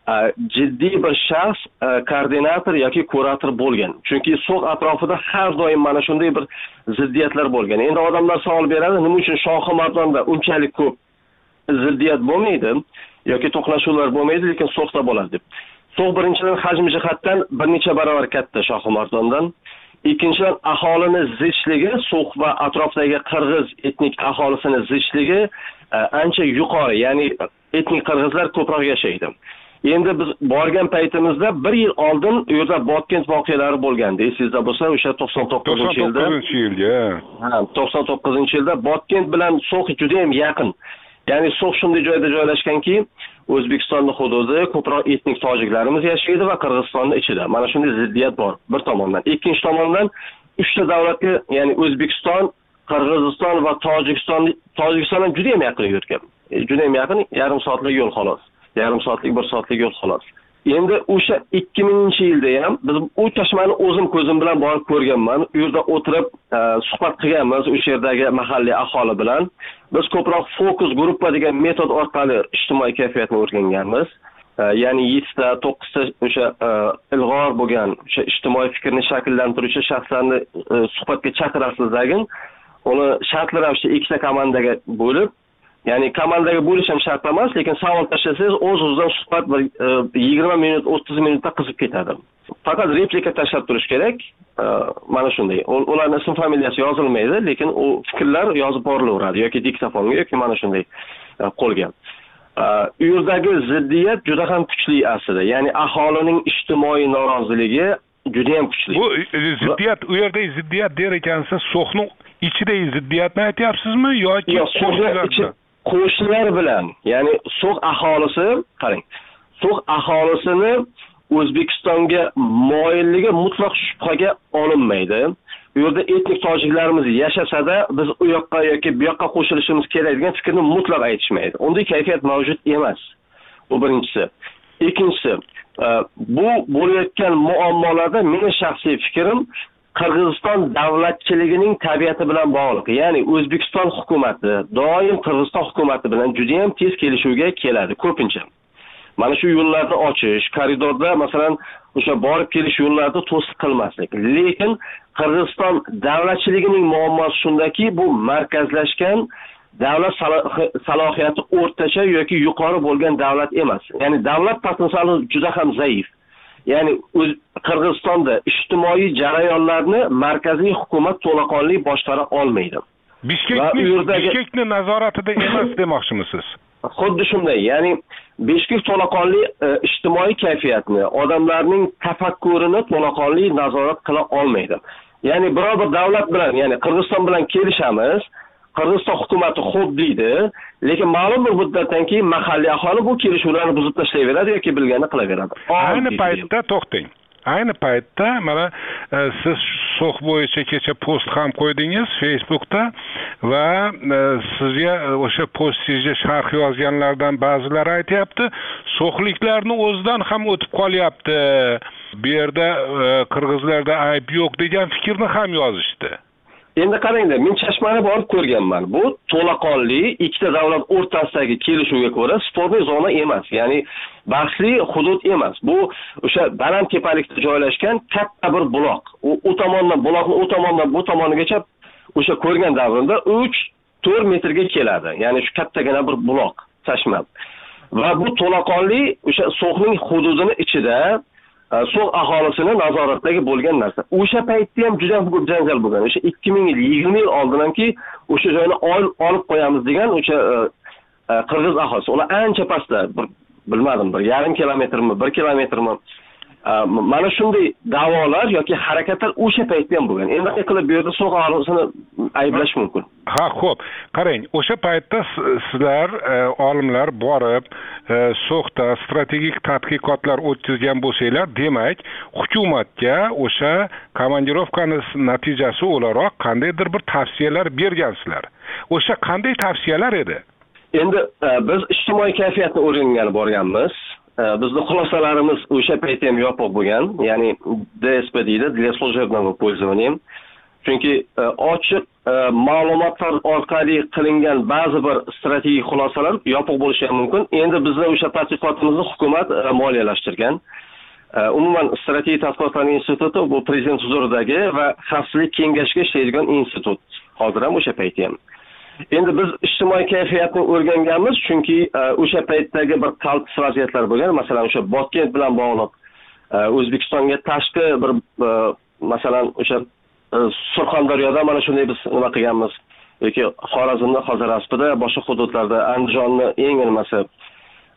jiddiy bir shaxs koordinator yoki kurator bo'lgan. Chunki So'x atrofida har doim mana shunday bir ziddiyatlar bo'lgan. Endi odamlar savol beradi, nima uchun Shohimardonda unchalik ko'p ziddiyat bo'lmaydi yoki to'qnashuvlar bo'lmaydi, lekin So'xda bo'ladi deb. So'x birinchidan hajm jihatdan bir necha barobar katta Shohimardondan. Ikkinchidan aholini zichligi, So'x va atrofdagi qirg'iz etnik aholisini zichligi ancha yuqori, ya'ni etnik qirg'izlar ko'proq yashaydi. Endi biz borgan paytimizda bir yil oldin u yerda Botkent voqealari bo'lgandi. Esingizda bo'lsa, o'sha to'qson to'qqizinchi yilda. to'qson to'qqizinchi yilga. Ha, to'qson to'qqizinchi yilda Botkent bilan So'x juda ham yaqin. Ya'ni So'x shunday joyda joylashganki, O'zbekistonning hududi ko'proq etnik tojiklarimiz yashaydi va Qirg'izistonning ichida. Mana shunday ziddiyat bor bir tomondan. Ikkinchi tomondan uchta davlatga, ya'ni O'zbekiston, Qirg'iziston va Tojikiston, Tojikistondan juda ham yaqin yurgan. E, juda ham yaqin, yarim soatlik yo'l xolos. Yarim soatlik, bir soatlik yo'l xolos. Endi o'sha ikki minginchi yilda ham biz u chashmani o'zim ko'zim bilan borib ko'rganman. U yerda o'tirib suhbat qilganmiz o'sha yerdagi mahalliy aholi bilan. Biz ko'proq fokus gruppa degan metod orqali ijtimoiy kayfiyatni o'rganganmiz. Ya'ni yettita, to'qqizta o'sha ilg'or bo'lgan, o'sha ijtimoiy fikrni shakllantiruvchi shaxslarni suhbatga chaqirasiz degan, uni shartli ravishda ikkita komandaga bo'lib, ya'ni komandaga bo'lish ham shart emas, lekin savol tashlasangiz o'z-o'zidan suhbat yigirma minut, o'ttiz minutda qizib ketadi. Faqat replika tashlab turish kerak. Mana shunday. Ularning ism familiyasi yozilmaydi, lekin u fikrlar yozib borilaveradi yoki diktofonga yoki mana shunday qo'lga. U yerdagi ziddiyat juda ham kuchli aslida. Ya'ni aholining ijtimoiy noroziligi juda ham kuchli. Bu ziddiyat, u yerdagi ziddiyat der ekansiz, So'xning ichidagi ziddiyatni aytyapsizmi yoki qo'shnilar qo'shnilar bilan? Ya'ni So'x aholisi, qarang. So'x aholisini O'zbekistonga moyilligi mutlaq shubhaga olinmaydi. U yerda etnik tojiklarimiz yashasada biz u yoqqa yoki bu yoqqa qo'shilishimiz kerak degan fikrni mutlaq aytishmaydi. Unday kayfiyat mavjud emas. Bu birinchisi. Ikkinchisi, bu bo'layotgan muammolarda mening shaxsiy fikrim Qirg'iziston davlatchiligining tabiati bilan bog'liq. Ya'ni O'zbekiston hukumatı doim Qirg'iziston hukumati bilan juda ham tez kelishuvga keladi ko'pincha. Mana shu yo'llarni ochish, koridorda masalan o'sha borib kelish yo'llarida to'siq qilmaslik. Lekin Qirg'iziston davlatchiligining muammosi shundaki, bu markazlashgan davlat salohiyati o'rtacha yoki yuqori bo'lgan davlat emas. Ya'ni davlat potensiali juda ham zaif. Ya'ni Qirg'izistonda ijtimoiy jarayonlarni markaziy hukumat to'laqonli boshqara olmaydi. Bishkekni nazoratida emas demoqchimisiz? Xuddi shunday. Ya'ni Bishkek to'laqonli ijtimoiy kayfiyatni, odamlarning tafakkurini to'laqonli nazorat qila olmaydi. Ya'ni biror bir davlat bilan, ya'ni Qirg'iziston bilan kelishamiz, Qirg'iziston hukumati xo'p deydi, lekin ma'lum bir muddatdan keyin mahalliy aholi bu kelishuvlarni buzib tashlayveradi yoki bilganini qilaveradi. Ayni paytda to'xtang. Ayni paytda mana siz So'x bo'yicha kecha post ham qo'ydingiz Facebookda va sizga o'sha postingizga sharh yozganlardan ba'zilari aytayapti, So'xliklarni o'zidan ham o'tib qolyapti. Bu yerda qirg'izlarda ayb yo'q degan fikrni ham yozishdi. Endi qarangda, men Chashmani borib ko'rganman. Bu to'laqonli ikkita davlat o'rtasidagi kelishuvga ko'ra sportniy zona emas. Ya'ni bahsli hudud emas. Bu o'sha baland tepalikda joylashgan katta bir buloq. U u tomondan buloqni u tomondan bu tomonigacha o'sha ko'rgan davrimda uch to'rt metrga keladi. Ya'ni shu kattagina bir buloq, Chashma. Va bu to'laqonli o'sha So'xning hududini ichida So'x aholisini nazoratdagi bo'lgan narsa. O'sha paytda ham juda ko'p janjal bo'lgan. O'sha ikki ming yil, yigirma yil oldinki o'sha joyni olib qo'yamiz degan o'sha qirg'iz aholisi. Ular ancha pastda, bilmadim, bir yarim kilometrmi, bir kilometrmi. Mana shunday da'volar yoki harakatlar o'sha paytda ham bo'lgan. Endi qilib bu yerda So'x aholisini ayblash mumkin. Ha, xo'p. Qarang, o'sha paytda sizlar olimlar borib So'xda strategik tadqiqotlar o'tkazgan bo'lsanglar, demak, hukumatga o'sha komandirovkani natijasi o'laroq qandaydir bir tavsiyalar bergansizlar. O'sha qanday tavsiyalar edi? Endi biz ijtimoiy kayfiyatni o'rgangani borganmiz. Bizning xulosalarimiz o'sha paytda ham yopiq bo'lgan, ya'ni D S P deydi, для служебного пользования. Chunki ochiq ma'lumotlar orqali qilingan ba'zi bir strategik xulosalar yopiq bo'lishi ham mumkin. Endi bizning o'sha tadqiqotimizni hukumat moliyalashtirgan. Umuman strategik tadqiqotlar instituti bu prezident huzuridagi va xavfsizlik kengashiga ishlaydigan institut. Hozir ham o'sha paytda ham. Endi biz ijtimoiy kayfiyatni o'rganganmiz, chunki o'sha paytdagi bir qaltis vaziyatlar bo'lgan. Masalan, o'sha Botkent bilan bog'liq O'zbekistonga tashqi bir masalan o'sha Surxondaryoda mana shunday biz nima qilganmiz yoki Xorazmda, Xorazmda, boshqa hududlarda, Andijonning eng nimasi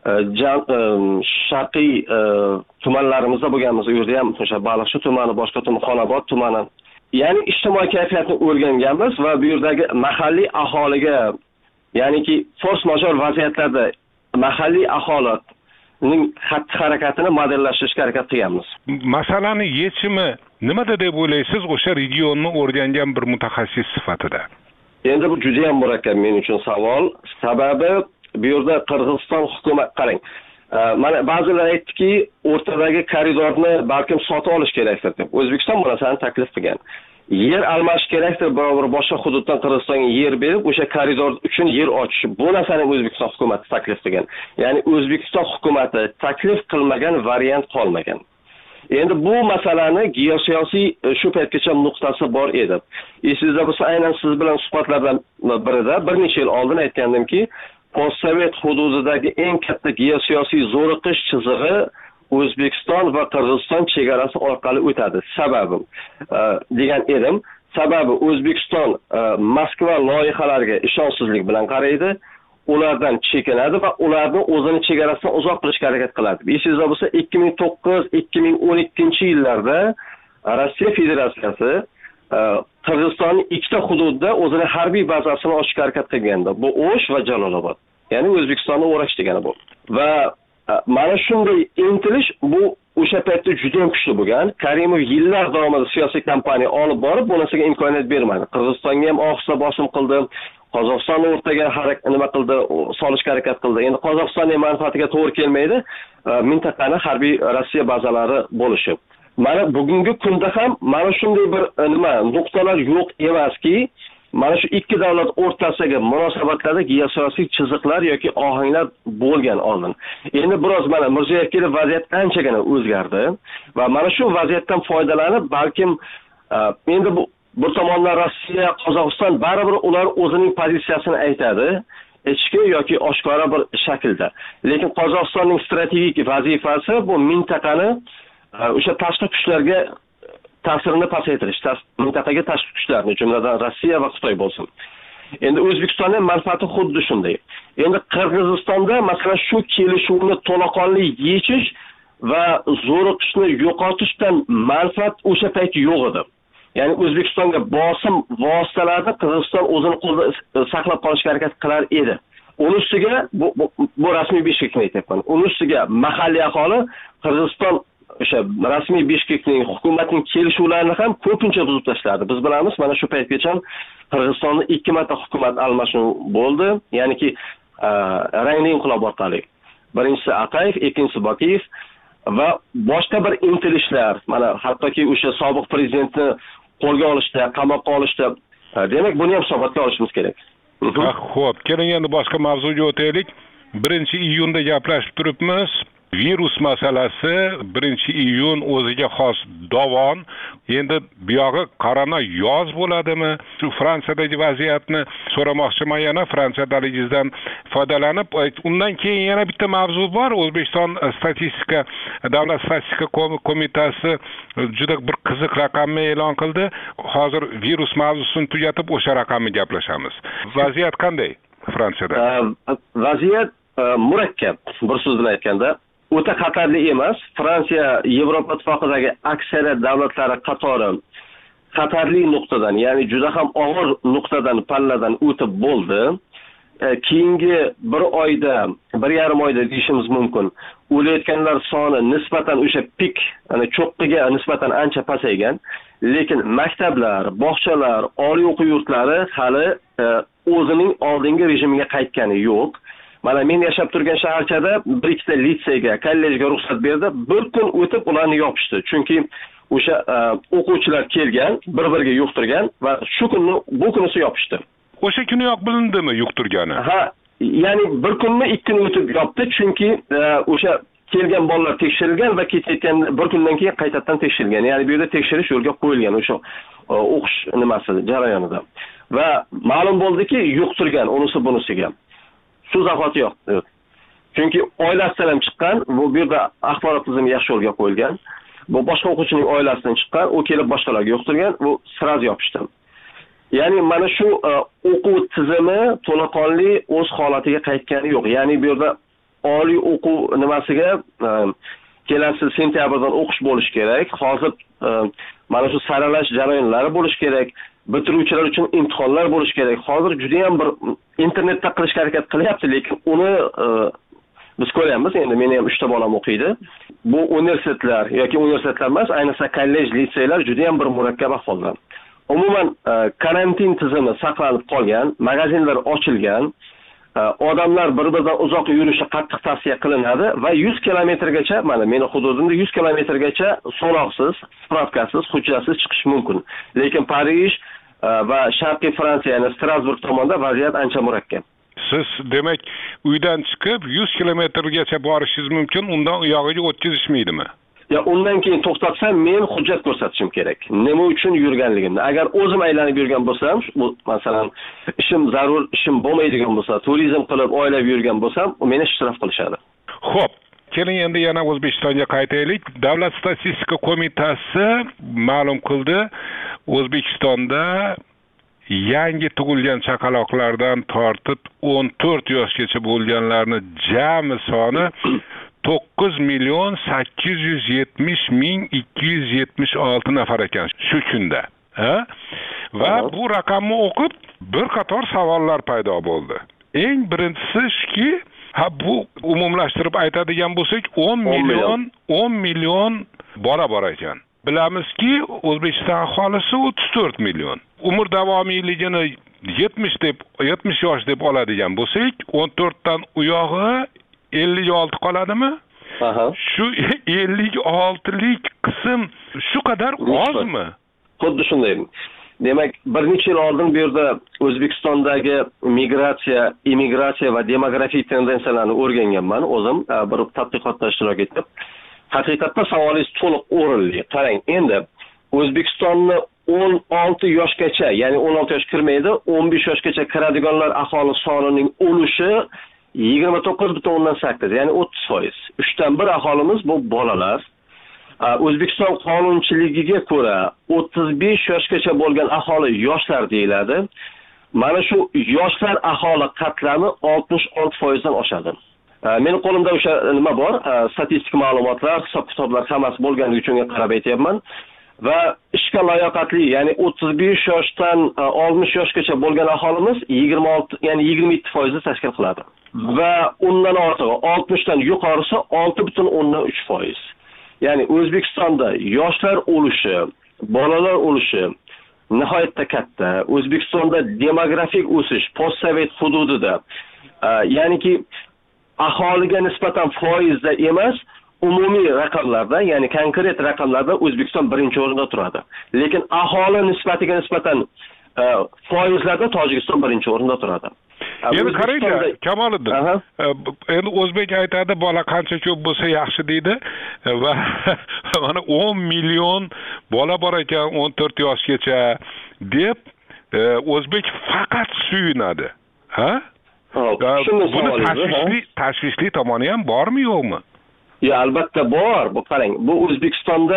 sharqiy tumanlarimizda bo'lganmiz. U yerda ham o'sha Baliqchi tumani, boshqa tuman, Xonobod tumani. Ya'ni ijtimoiy kayfiyatni o'rganganmiz va bu yerdagi mahalliy aholiga, ya'niki force major vaziyatlarda mahalliy aholining xatti-harakatini modellashtirishga harakat qilganmiz. Masalani yechimi nimada deb o'ylaysiz o'sha regionni o'rgangan bir mutaxassis sifatida? Endi bu juda ham murakkab men uchun savol. Sababi bu yerda Qirg'iziston hukumat qarang. Mana ba'zilar aytdiki, o'rtadagi koridorni balkim sotib olish kerakdir deb. O'zbekiston bu narsani taklif qilgan. Yer almashish kerakdir, biror boshqa hududdan Qirg'izistonga yer berib, o'sha koridor uchun yer ochish. Bu narsani O'zbekiston hukumati taklif qilgan. Ya'ni O'zbekiston hukumati taklif qilmagan variant qolmagan. Endi bu masalani geosiyosiy shu paytgacha nuqtasi bor edi. Esingizda bo'lsa, aynan siz bilan suhbatlardan birida bir necha yil oldin aytgandimki, postsovet hududidagi eng katta geosiyosiy zo'riqish chizig'i O'zbekiston va Qirg'iziston chegarasi orqali o'tadi. Sababi degan edim. Sababi O'zbekiston Moskva loyihalariga ishonchsizlik bilan qaraydi, ulardan chekinadi va ularni o'zini chegarasidan uzoq qilishga harakat qiladi. Esingizda bo'lsa, ikki ming to'qqiz ikki ming o'n ikkinchi yillarda Rossiya Federatsiyasi Qirg'izistonning ikkita hududida o'zini harbiy bazasini ochishga harakat qilgandi. Bu O'sh va Jalolobod. Ya'ni O'zbekistonni o'rash degani bu. Va mana shunday intilish bu o'sha paytda juda ham kuchli bo'lgan. Karimov yillar davomida siyosiy kampaniya olib borib, bu narsaga imkoniyat bermadi. Qirg'izistonga ham ohista bosim qildi. Qozog'istonni o'rtaga harakat nima qildi, solishga harakat qildi. Endi Qozog'istonning manfaatiga to'g'ri kelmaydi, mintaqani harbiy Rossiya bazalari bo'lishib. Mana bugungi kunda ham mana shunday bir nima nuqtalar yo'q emaski, mana shu ikki davlat o'rtasidagi munosabatlarda geosiyosiy chiziqlar yoki ohanglar bo'lgan oldin. Endi biroz mana Mirziyoyev kelib vaziyat anchagina o'zgardi va mana shu vaziyatdan foydalanib, balkim endi bu bir tomondan Rossiya, Qozog'iston baribir ular o'zining pozitsiyasini aytadi, ichki yoki oshkora bir shaklda. Lekin Qozog'istonning strategik vazifasi bu mintaqani o'sha tashqi kuchlarga ta'sirini pasaytirish, mintaqaga tashqi kuchlarni, jumladan Rossiya va Xitoy bo'lsin. Endi O'zbekistonning manfaati xuddi shunday. Endi Qirg'izistonda masalan shu kelishuvni to'laqonli yechish va zo'riqishni yo'qotishdan manfaat o'sha payt yo'q edi. Ya'ni O'zbekistonga bosim vositalarini Qirg'iziston o'zini qo'lda saqlab qolishga harakat qilar edi. Uning ustiga bu, bu, bu rasmiy Bishkekni aytyapman. Uning ustiga mahalliy aholi Qirg'iziston o'sha rasmiy Bishkekning hukumatning kelishuvlarini ham ko'pincha buzib tashladi. Biz bilamiz, mana shu paytgacha Qirg'izistonda ikki marta hukumat almashinuv bo'ldi, ya'niki rangli inqilob orqali. Birinchisi Atayev, ikkinchisi Bokiyev va boshqa bir intilishlar, mana hattoki o'sha sobiq prezidentni qo'lga olishda, qamoqqa olishda, demak buni ham hisobotga olishimiz kerak. Xo'p, keling endi boshqa mavzuga o'taylik. birinchi iyunda gaplashib turibmiz. Virus masalasi birinchi iyun o'ziga xos dovon. Endi bu yog'i qarama yoz bo'ladimi? Shu Fransiyadagi vaziyatni so'ramoqchiman yana Fransiyaligingizdan foydalanib. Undan keyin yana bitta mavzu bor. O'zbekiston statistika davlat statistika qo'mitasi juda bir qiziq raqamni e'lon qildi. Hozir virus mavzusini tugatib o'sha raqamni gaplashamiz. Vaziyat qanday Fransiyada? Vaziyat murakkab, bir so'z bilan aytganda. O'ta xatarli emas. Fransiya Yevropa ittifoqidagi aksariyat davlatlari qatori xatarli nuqtadan, ya'ni juda ham og'ir nuqtadan, palladan o'tib bo'ldi. Keyingi bir oyda, bir yarim oyda deyishimiz mumkin. O'layotganlar soni nisbatan o'sha pik, ya'ni cho'qqiga nisbatan ancha pasaygan, lekin maktablar, bog'chalar, oliy o'quv yurtlari hali o'zining oldingi rejimiga qaytgani yo'q. Mana men yashab turgan shaharchada bir ikkita litseyga, kollejga ruxsat berdi. Bir kun o'tib ularni yopishdi. Chunki o'sha o'quvchilar kelgan, bir-biriga yuqtirgan va shu kunni bu kunisi yopishdi. O'sha kuniyoq bilindimi yuqtirgani? Ha, ya'ni bir kunni ikki kun o'tib yopdi, chunki o'sha kelgan bolalar tekshirilgan va ketayotgan bir kundan keyin qaytadan tekshirilgan. Ya'ni bu yerda tekshirish yo'lga qo'yilgan o'sha o'qish nimasi jarayonida. Va ma'lum bo'ldiki, yuqtirgan unisi bunisiga. Shu zahoti yo'q. Chunki oilasidan ham chiqqan, bu yerda axborot tizimi yaxshi yo'lga qo'yilgan. Bu boshqa o'quvchining oilasidan chiqqan, u kelib boshqalarga yuqtirgan, bu siraz yopishdi. Ya'ni mana shu o'quv tizimi to'laqonli o'z holatiga qaytgani yo'q. Ya'ni bu yerda oliy o'quv nimasiga kelasi sentyabrdan o'qish bo'lishi kerak. Hozir mana shu saralash jarayonlari bo'lishi kerak. Bitiruvchilar uchun imtihonlar bo'lishi kerak. Hozir juda ham bir internetda qilishga harakat qilyapti, lekin uni biz ko'ryapmiz. Endi meni ham uchta bolam o'qiydi. Bu universitetlar yoki universitetlar emas, ayniqsa kollej, litseylar juda ham bir murakkab ahvolda. Umuman karantin tizimi saqlanib qolgan, magazinlar ochilgan, odamlar bir-biridan uzoq yurishi qattiq tavsiya qilinadi va yuz kilometrgacha, mana meni hududimda yuz kilometrgacha so'roqsiz, spravkasiz, hujjatsiz chiqish mumkin. Lekin Parij va Sharqiy Fransiya, ya'ni Strasburg tomonda vaziyat ancha murakkab. Siz demak uydan chiqib yuz kilometrgacha borishingiz mumkin, undan u yog'iga o'tkazishmaydimi? Ya undan keyin to'xtatsam men hujjat ko'rsatishim kerak. Nima uchun yurganligimni. Agar o'zim aylanib yurgan bo'lsam, masalan, ishim zarur, ishim bo'lmaydigan bo'lsa, turizm qilib oylab yurgan bo'lsam, meni shtraf qilishadi. Xo'p, keling endi yana O'zbekistonga qaytaylik. Davlat statistika qo'mitasi ma'lum qildi, O'zbekistonda yangi tug'ilgan chaqaloqlardan tortib o'n to'rt yoshgacha bo'lganlarni jami soni to'qqiz million sakkiz yuz yetmish ming ikki yuz yetmish olti nafar ekan shu kunda. Ha? Va bu raqamni o'qib bir qator savollar paydo bo'ldi. Eng birinchisi shuki, ha bu umumlashtirib aytadigan bo'lsak o'n million o'n million bola bor ekan. Bilamizki, O'zbekiston aholisi o'ttiz to'rt million. Umr davomiyligini yetmish deb yetmish yosh deb oladigan bo'lsak, o'n to'rt dan u yog'i ellik olti qoladimi? Aha. Shu ellik olti lik qism shu qadar ozmi? Xuddi shunday. Demak, bir necha yil oldin bu yerda O'zbekistondagi migratsiya, immigratsiya va demografik tendensiyalarni o'rganganman. O'zim bir tadqiqotda ishtirok etdim. Haqiqatda savolingiz to'liq o'rinli. Qarang, endi O'zbekistonni o'n olti yoshgacha, ya'ni o'n olti yosh kirmaydi, o'n besh yoshgacha kiradiganlar aholi sonining ulushi yigirma to'qqiz butun o'ndan sakkiz, ya'ni o'ttiz foiz. uchdan bir aholimiz bu bolalar. O'zbekiston qonunchiligiga ko'ra o'ttiz besh yoshgacha bo'lgan aholi yoshlar deyiladi. Mana shu yoshlar aholi qatlami oltmish olti foizdan oshadi. Meni qo'limda o'sha nima bor? Statistik ma'lumotlar, hisob-kitoblar hammasi bo'lganligi uchun qarab aytyapman. Va ishga layoqatli, ya'ni o'ttiz besh yoshdan oltmish yoshgacha bo'lgan aholimiz yigirma olti, ya'ni yigirma yetti foizni tashkil qiladi. Va undan ortig'i oltmish dan yuqorisi olti butun o'ndan uch foiz. Ya'ni O'zbekistonda yoshlar ulushi, bolalar ulushi nihoyatda katta. O'zbekistonda demografik o'sish postsovet hududida, ya'niki aholiga nisbatan foizda emas, umumiy raqamlarda, ya'ni konkret raqamlarda O'zbekiston birinchi o'rinda turadi. Lekin aholi nisbatiga nisbatan foizlarda Tojikiston birinchi o'rinda turadi. Endi qaranglar, Kamoliddin. Endi o'zbek aytadi, bola qancha ko'p bo'lsa yaxshi deydi va mana o'n million bola bor ekan o'n to'rt yoshgacha deb o'zbek faqat suyunadi. Ha? Buni tashvishli, tashvishli tomoni ham bormi, yo'qmi? Ya albatta bor. Bu qarang, bu O'zbekistonda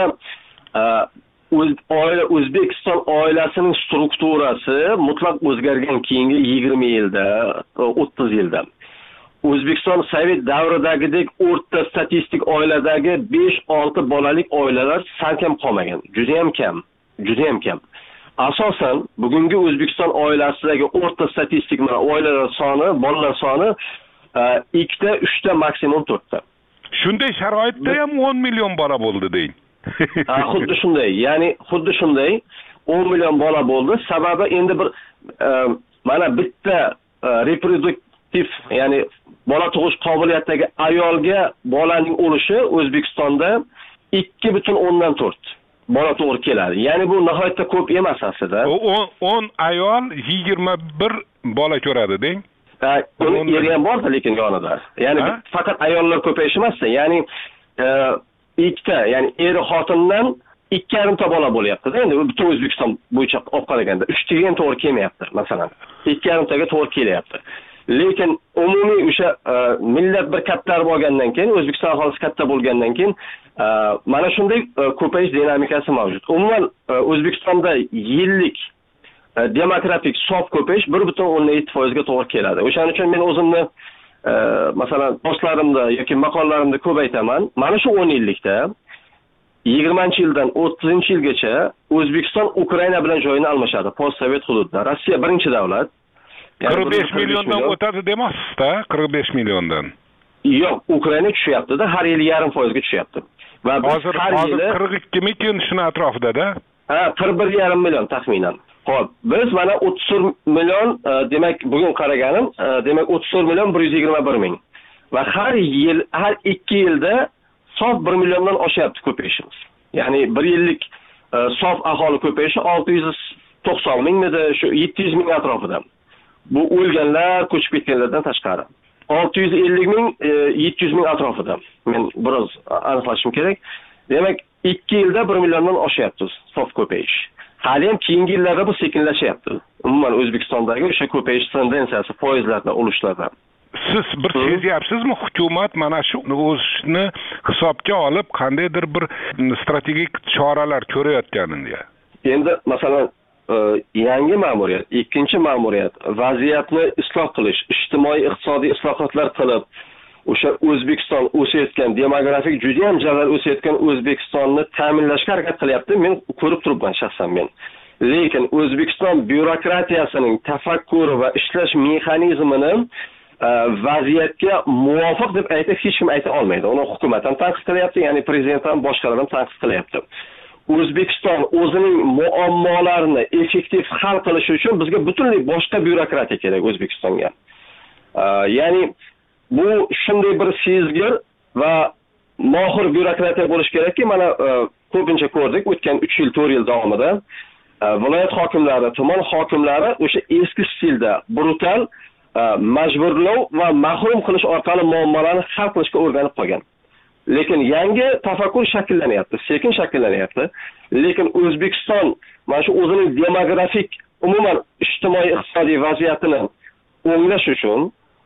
oila O'zbekiston oilasining strukturasi mutlaq o'zgargan keyingi yigirma yilda, o'ttiz yilda. O'zbekiston Sovet davridagidek o'rta statistik oiladagi besh olti bolalik oilalar salkam qolmagan. Juda ham kam, juda ham kam. Asosan bugungi O'zbekiston oilasidagi o'rta statistik mana oilalar soni, bolalar soni ikkita, uchta, maksimum to'rtta. Shunday sharoitda ham o'n million bola bo'ldi deng. Ha, xuddi shunday. Ya'ni xuddi shunday o'n million bola bo'ldi. Sababi endi bir mana bitta reproduktiv, ya'ni bola tug'ish qobiliyatidagi ayolga bolaning ulushi O'zbekistonda ikki butun o'ndan to'rt bola to'g'ri keladi. Ya'ni bu nihoyatda ko'p emas aslida. o'n ayol yigirma bir bola ko'radi deng. Uni eri ham bor, lekin yonida. Ya'ni faqat ayollar ko'payishi emas, ya'ni ikkita, ya'ni eri xotindan ikki yarim ta bola bo'lyapti-da. Endi butun O'zbekiston bo'yicha olib qaraganda uchtaga ham to'g'ri kelmayapti, masalan. ikki yarim taga to'g'ri kelyapti. Lekin umumiy o'sha millat bir kattar bo'lgandan keyin, O'zbekiston aholisi katta bo'lgandan keyin mana shunday ko'payish dinamikasi mavjud. Umuman O'zbekistonda yillik demografik sof ko'payish bir butun o'ndan yetti foizga to'g'ri keladi. O'shaning uchun men o'zimni masalan postlarimda yoki maqolalarimda ko'p aytaman. Mana shu o'n yillikda yigirmanchi yildan o'ttizinchi yilgacha O'zbekiston Ukraina bilan joyini almashadi postsovet hududda. Rossiya birinchi davlat. qirq besh milliondan o'tadi demoqsiz-da, qirq besh milliondan. Yo'q, Ukraina tushyapti-da, har yili yarim foizga tushyapti. Va hozir hozir qirq ikki ming shuni atrofida-da. Ha, qirq bir yarim million taxminan. Xo'p, biz mana o'ttiz to'rt million, demak bugun qaraganim, demak o'ttiz to'rt million bir yuz yigirma bir ming. Va har yil, har ikki yilda sof bir milliondan oshyapti ko'payishimiz. Ya'ni bir yillik sof aholi ko'payishi olti yuz to'qson mingmidi, shu yetti yuz ming atrofida. Bu o'lganlar, ko'chib ketganlardan tashqari. olti yuz ellik ming, yetti yuz ming atrofida. Men biroz aniqlashim kerak. Demak, ikki yilda bir milliondan oshyapti sof ko'payish. Hali ham keyingi yillarda bu sekinlashyapti. Umuman O'zbekistondagi o'sha ko'payish tendensiyasi foizlarda, ulushlarda. Siz bir sezyapsizmi, hukumat mana shu o'sishni hisobga olib qandaydir bir strategik choralar ko'rayotganini? Endi masalan yangi ma'muriyat, ikkinchi ma'muriyat vaziyatni isloh qilish, ijtimoiy iqtisodiy islohotlar qilib, o'sha O'zbekiston o'sayotgan, demografik juda ham jadal o'sayotgan O'zbekistonni ta'minlashga harakat qilyapti. Men ko'rib turibman shaxsan men. Lekin O'zbekiston byurokratiyasining tafakkuri va ishlash mexanizmini vaziyatga muvofiq deb aytib hech kim ayta olmaydi. Uni hukumat ham tanqid qilyapti, ya'ni prezident ham boshqalar ham tanqid qilyapti. O'zbekiston o'zining muammolarini effektiv hal qilish uchun bizga butunlay boshqa byurokratiya kerak O'zbekistonga. Ya'ni bu shunday bir sezgir va mohir byurokratiya bo'lish kerakki, mana ko'pincha ko'rdik o'tgan uch yil, to'rt yil davomida viloyat hokimlari, tuman hokimlari o'sha eski stilda brutal majburlov va mahrum qilish orqali muammolarni hal qilishga o'rganib qolgan. Lekin yangi tafakkur shakllanyapti, sekin shakllanyapti. Lekin O'zbekiston mana shu o'zining demografik, umuman ijtimoiy iqtisodiy vaziyatini o'nglash uchun,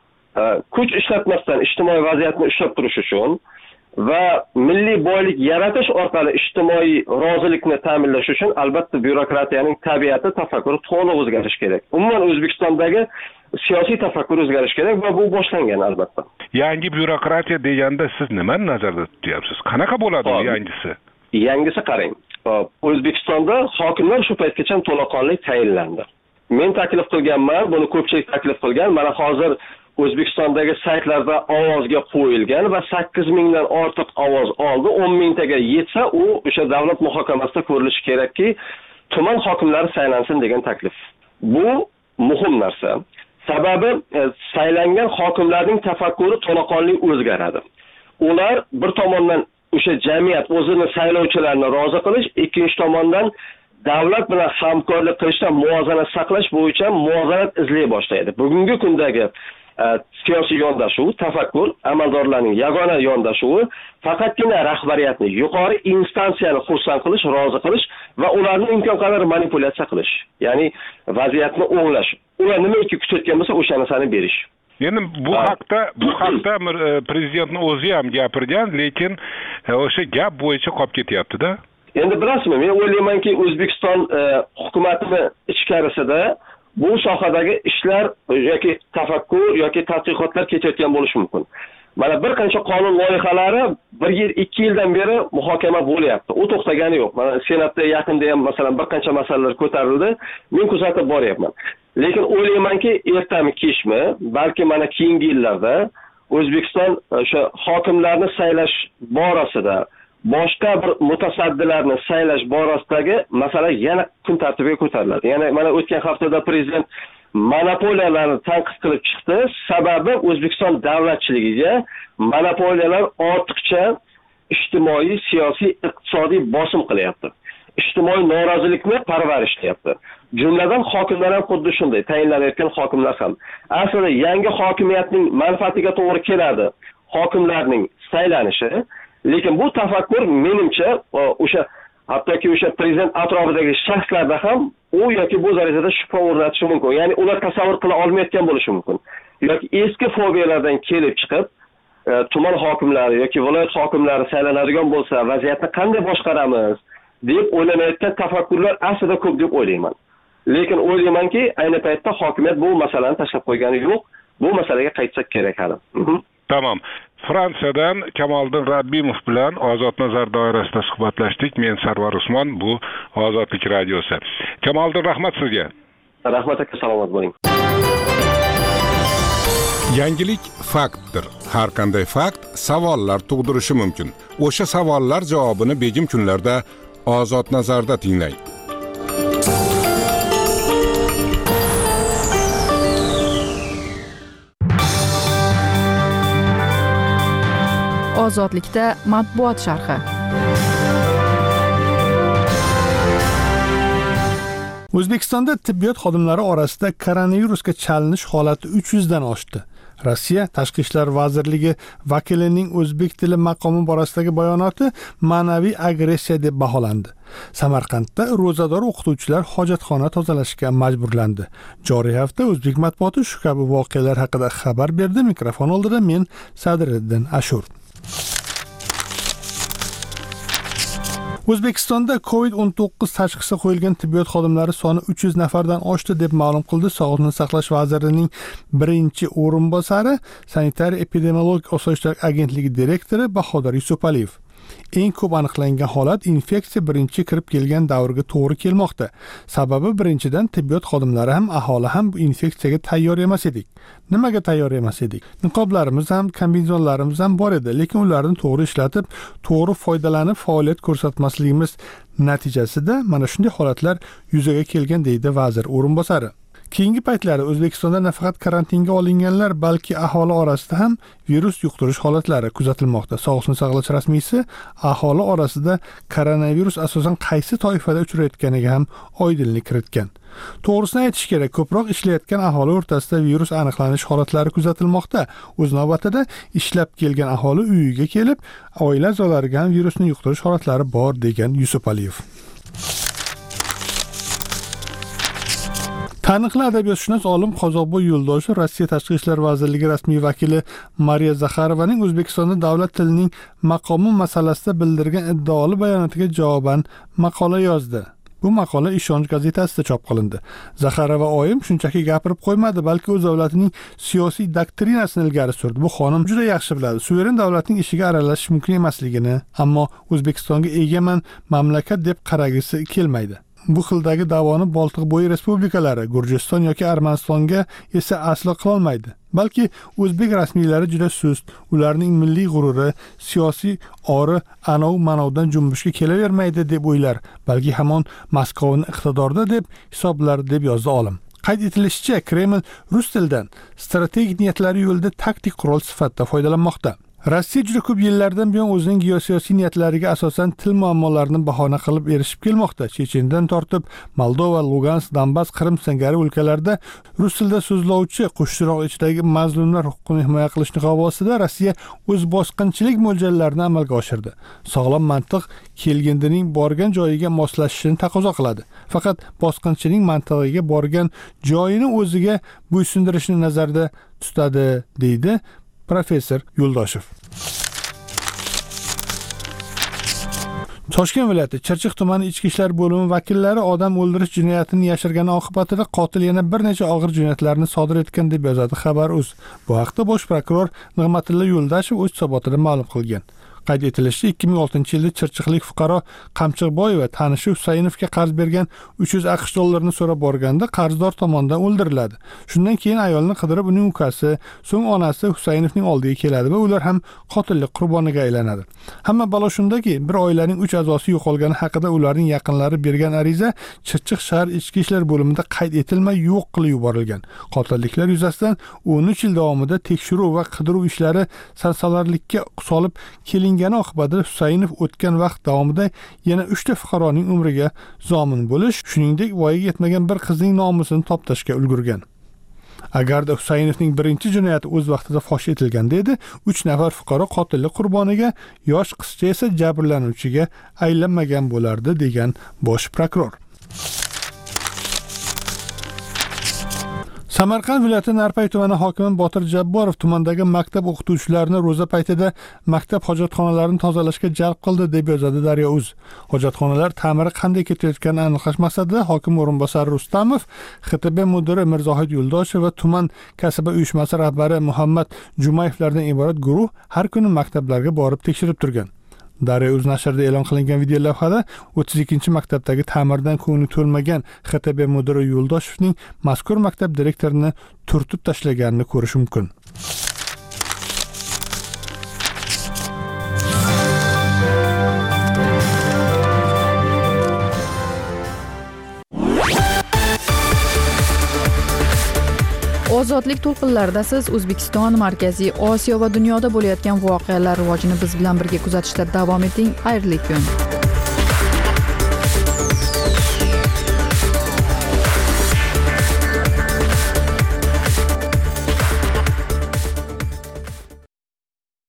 kuch ishlatmasdan ijtimoiy vaziyatni ushlab turish uchun va milliy boylik yaratish orqali ijtimoiy rozilikni ta'minlash uchun albatta byurokratiyaning tabiati, tafakkuri to'liq o'zgarishi kerak. Umuman O'zbekistondagi siyosiy tafakkur o'zgarishi kerak va bu boshlangan albatta. Yangi byurokratiya deganda siz nimani nazarda tutyapsiz? Qanaqa bo'ladi u yangisi? Yangisi qarang. O'zbekistonda hokimlar shu paytgacha to'laqonli tayinlandi. Men taklif qilganman, buni ko'pchilik taklif qilgan. Mana hozir O'zbekistondagi saytlarda ovozga qo'yilgan va sakkiz mingdan ortiq ovoz oldi. o'n mingtaga yetsa, u o'sha davlat muhokamasida ko'rilishi kerakki, tuman hokimlari saylansin degan taklif. Bu muhim narsa. Sababi saylangan hokimlarning tafakkuri to'laqonli o'zgaradi. Ular bir tomondan o'sha jamiyat o'zini saylovchilarini rozi qilish, ikkinchi tomondan davlat bilan hamkorlik qilishda muvozanat saqlash bo'yicha muvozanat izlay boshlaydi. Bugungi kundagi siyosiy yondashuv, tafakkur, amaldorlarning yagona yondashuvi faqatgina rahbariyatni, yuqori instansiyani xursand qilish, rozi qilish va ularni imkon qadar manipulyatsiya qilish. Ya'ni vaziyatni o'nglash. Ular nimaiki kutayotgan bo'lsa, o'sha narsani berish. Endi bu haqda bu haqda prezidentning o'zi ham gapirgan, lekin o'sha gap bo'yicha qolib ketyapti-da. Endi bilasizmi, men o'ylaymanki, O'zbekiston hukumatini ichkarisida bu sohadagi ishlar yoki tafakkur yoki tadqiqotlar ketayotgan bo'lishi mumkin. Mana bir qancha qonun loyihalari bir yil, ikki yildan beri muhokama bo'lyapti. U to'xtagani yo'q. Mana Senatda yaqinda ham masalan bir qancha masalalar ko'tarildi. Men kuzatib boryapman. Lekin o'ylaymanki, ertami kechmi, balki mana keyingi yillarda O'zbekiston o'sha hokimlarni saylash borasida, boshqa bir mutasaddilarni saylash borasidagi masala yana kun tartibiga ko'tariladi. Ya'ni mana o'tgan haftada prezident monopoliyalarni tanqid qilib chiqdi. Sababi O'zbekiston davlatchiligiga monopoliyalar ortiqcha ijtimoiy, siyosiy, iqtisodiy bosim qilyapti. Ijtimoiy norozilikni parvarishlayapti. Jumladan hokimlar ham xuddi shunday, tayinlanayotgan hokimlar ham. Aslida yangi hokimiyatning manfaatiga to'g'ri keladi hokimlarning saylanishi. Lekin bu tafakkur menimcha o'sha hattoki o'sha prezident atrofidagi shaxslarda ham u yoki bu darajada shubha o'rnatishi mumkin. Ya'ni ular tasavvur qila olmayotgan bo'lishi mumkin. Yoki eski fobiyalardan kelib chiqib, tuman hokimlari yoki viloyat hokimlari saylanadigan bo'lsa, vaziyatni qanday boshqaramiz deb o'ylanayotgan tafakkurlar aslida ko'p deb o'ylayman. Lekin o'ylaymanki, ayni paytda hokimiyat bu masalani tashlab qo'ygani yo'q. bu masalaga qaytsak kerak hali. Tamam. Fransiyadan Kamoliddin Rabbimov bilan Ozod nazar doirasida suhbatlashdik. Men Sarvar Usmon, bu Ozodlik radiosi. Kamoliddin, rahmat sizga. Rahmat aka, salomat bo'ling. Yangilik faktdir. Har qanday fakt savollar tug'dirishi mumkin. O'sha savollar javobini begim kunlarda Ozod nazarda tinglang. Ozodlikda matbuot sharhi. O'zbekistonda tibbiyot xodimlari orasida koronavirusga chalinish holati uch yuz dan oshdi. Rossiya Tashqi ishlar vazirligi vakilining o'zbek tili maqomi borasidagi bayonoti ma'naviy agressiya deb baholandi. Samarqandda ro'zador o'qituvchilar hojatxona tozalashga majburlandi. Joriy hafta o'zbek matbuoti shu kabi voqealar haqida xabar berdi. Mikrofon oldida men Sadriddin Ashur. O'zbekistonda covid o'n to'qqiz tashxisi qo'yilgan tibbiyot xodimlari soni uch yuz nafardan oshdi deb ma'lum qildi Sog'liqni saqlash vazirining birinchi o'rinbosari, Sanitariya epidemiologik osoyishtalik agentligi direktori Bahodir Yusupaliyev. Eng ko'p aniqlangan holat infeksiya birinchi kirib kelgan davrga to'g'ri kelmoqda. Sababi birinchidan tibbiyot xodimlari ham aholi ham bu infeksiyaga tayyor emas edik. Nimaga tayyor emas edik? Niqoblarimiz ham, kombinezonlarimiz ham bor edi, lekin ularni to'g'ri ishlatib, to'g'ri foydalanib faoliyat ko'rsatmasligimiz natijasida mana shunday holatlar yuzaga kelgan deydi vazir o'rinbosari. Keyingi paytlarda O'zbekistonda nafaqat karantinga olinganlar, balki aholi orasida ham virus yuqtirish holatlari kuzatilmoqda. Sog'liqni saqlash rasmiysi aholi orasida koronavirus asosan qaysi toifada uchrayotganiga ham oydinlik kiritgan. To'g'risini aytish kerak, ko'proq ishlayotgan aholi o'rtasida virus aniqlanish holatlari kuzatilmoqda. O'z navbatida ishlab kelgan aholi uyiga kelib, oila a'zolariga ham virusni yuqtirish holatlari bor degan Yusupaliyev. Taniqli adabiyotshunos olim Qozoqboy Yo'ldoshev Rossiya Tashqi ishlar vazirligi rasmiy vakili Mariya Zakharovaning O'zbekistonda davlat tilining maqomi masalasida bildirgan iddaoli bayonotiga javoban maqola yozdi. Bu maqola Ishonch gazetasida chop qilindi. Zakharova oyim shunchaki gapirib qo'ymadi, balki o'z davlatining siyosiy doktrinasini ilgari surdi. Bu xonim juda yaxshi biladi, suveren davlatning ishiga aralashish mumkin emasligini, ammo O'zbekistonga egaman mamlakat deb qaragisi kelmaydi. Bu xildagi da'voni Boltiqbo'yi respublikalari, Gurjiston yoki Armanistonga esa aslo qila olmaydi. Balki o'zbek rasmiylari juda sust, ularning milliy g'ururi, siyosiy ori anov manovdan junbushga kelavermaydi deb o'ylar, balki hamon Moskvani iqtidorda deb hisoblar deb yozdi olim. Qayd etilishicha, Kreml rus tilidan strategik niyatlari yo'lida taktik qurol sifatida foydalanmoqda. Rossiya juda ko'p yillardan buyon o'zining geosiyosiy niyatlariga asosan til muammolarini bahona qilib erishib kelmoqda. Chechendan tortib Moldova, Lugansk, Donbass, Qrim singari o'lkalarda rus tilida so'zlovchi qo'shchiroq ichidagi mazlumlar huquqini himoya qilish niqobi ostida Rossiya o'z bosqinchilik mo'ljallarini amalga oshirdi. Sog'lom mantiq kelgindining borgan joyiga moslashishini taqozo qiladi. Faqat bosqinchining mantig'iga borgan joyini o'ziga bo'ysundirishni nazarda tutadi, deydi professor Yo'ldoshev. Toshkent viloyati Chirchiq tumani ichki ishlar bo'limi vakillari odam o'ldirish jinoyatini yashirgani oqibatida qotil yana bir necha og'ir jinoyatlarni sodir etgan deb yozadi Xabar.uz. Bu haqda bosh prokuror Nig'matilla Yo'ldashev o'z hisobotida ma'lum qilgan. Qayd etilishicha, ikki ming oltinchi yilda Chirchiqlik fuqaro Qamchiqboyeva tanishi Husaynovga qarz bergan uch yuz aqsh dollarini so'rab borganda qarzdor tomonidan o'ldiriladi. Shundan keyin ayolni qidirib uning ukasi, so'ng onasi Husaynovning oldiga keladi va ular ham qotillik qurboniga aylanadi. Hamma balo shundaki, bir oilaning uch a'zosi yo'qolgani haqida ularning yaqinlari bergan ariza Chirchiq shahar ichki ishlar bo'limida qayd etilmay yo'q qilib yuborilgan. Qotilliklar yuzasidan o'n uch yil davomida tekshiruv va qidiruv ishlari sarsalarlikka solib kelingan oqibatida Husaynov o'tgan vaqt davomida yana uchta fuqaroning umriga zomin bo'lish, shuningdek voyaga yetmagan bir qizning nomusini toptashga ulgurgan. Agarda Husaynovning birinchi jinoyati o'z vaqtida fosh etilganda edi, uch nafar fuqaro qotillik qurboniga, yosh qizcha esa jabrlanuvchiga aylanmagan bo'lardi, degan bosh prokuror. Samarqand viloyati Narpay tumani hokimi Botir Jabborov tumandagi maktab o'qituvchilarini ro'za paytida maktab hojatxonalarini tozalashga jalb qildi deb yozadi Daryo.uz. Hojatxonalar ta'miri qanday ketayotganini aniqlash maqsadida hokim o'rinbosari Rustamov, X T B mudiri Mirzohid Yo'ldoshev va tuman kasaba uyushmasi rahbari Muhammad Jumayevlardan iborat guruh har kuni maktablarga borib tekshirib turgan. Daryo.uz nashrida e'lon qilingan video lavhada o'ttiz ikkinchi maktabdagi ta'mirdan ko'ngli to'lmagan X T B mudiri Yo'ldoshevning mazkur maktab direktorini turtib tashlaganini ko'rish mumkin. Ozodlik to'lqinlarida siz O'zbekiston, Markaziy Osiyo va dunyoda bo'layotgan voqealar rivojini biz bilan birga kuzatishda davom eting. Xayrli kun.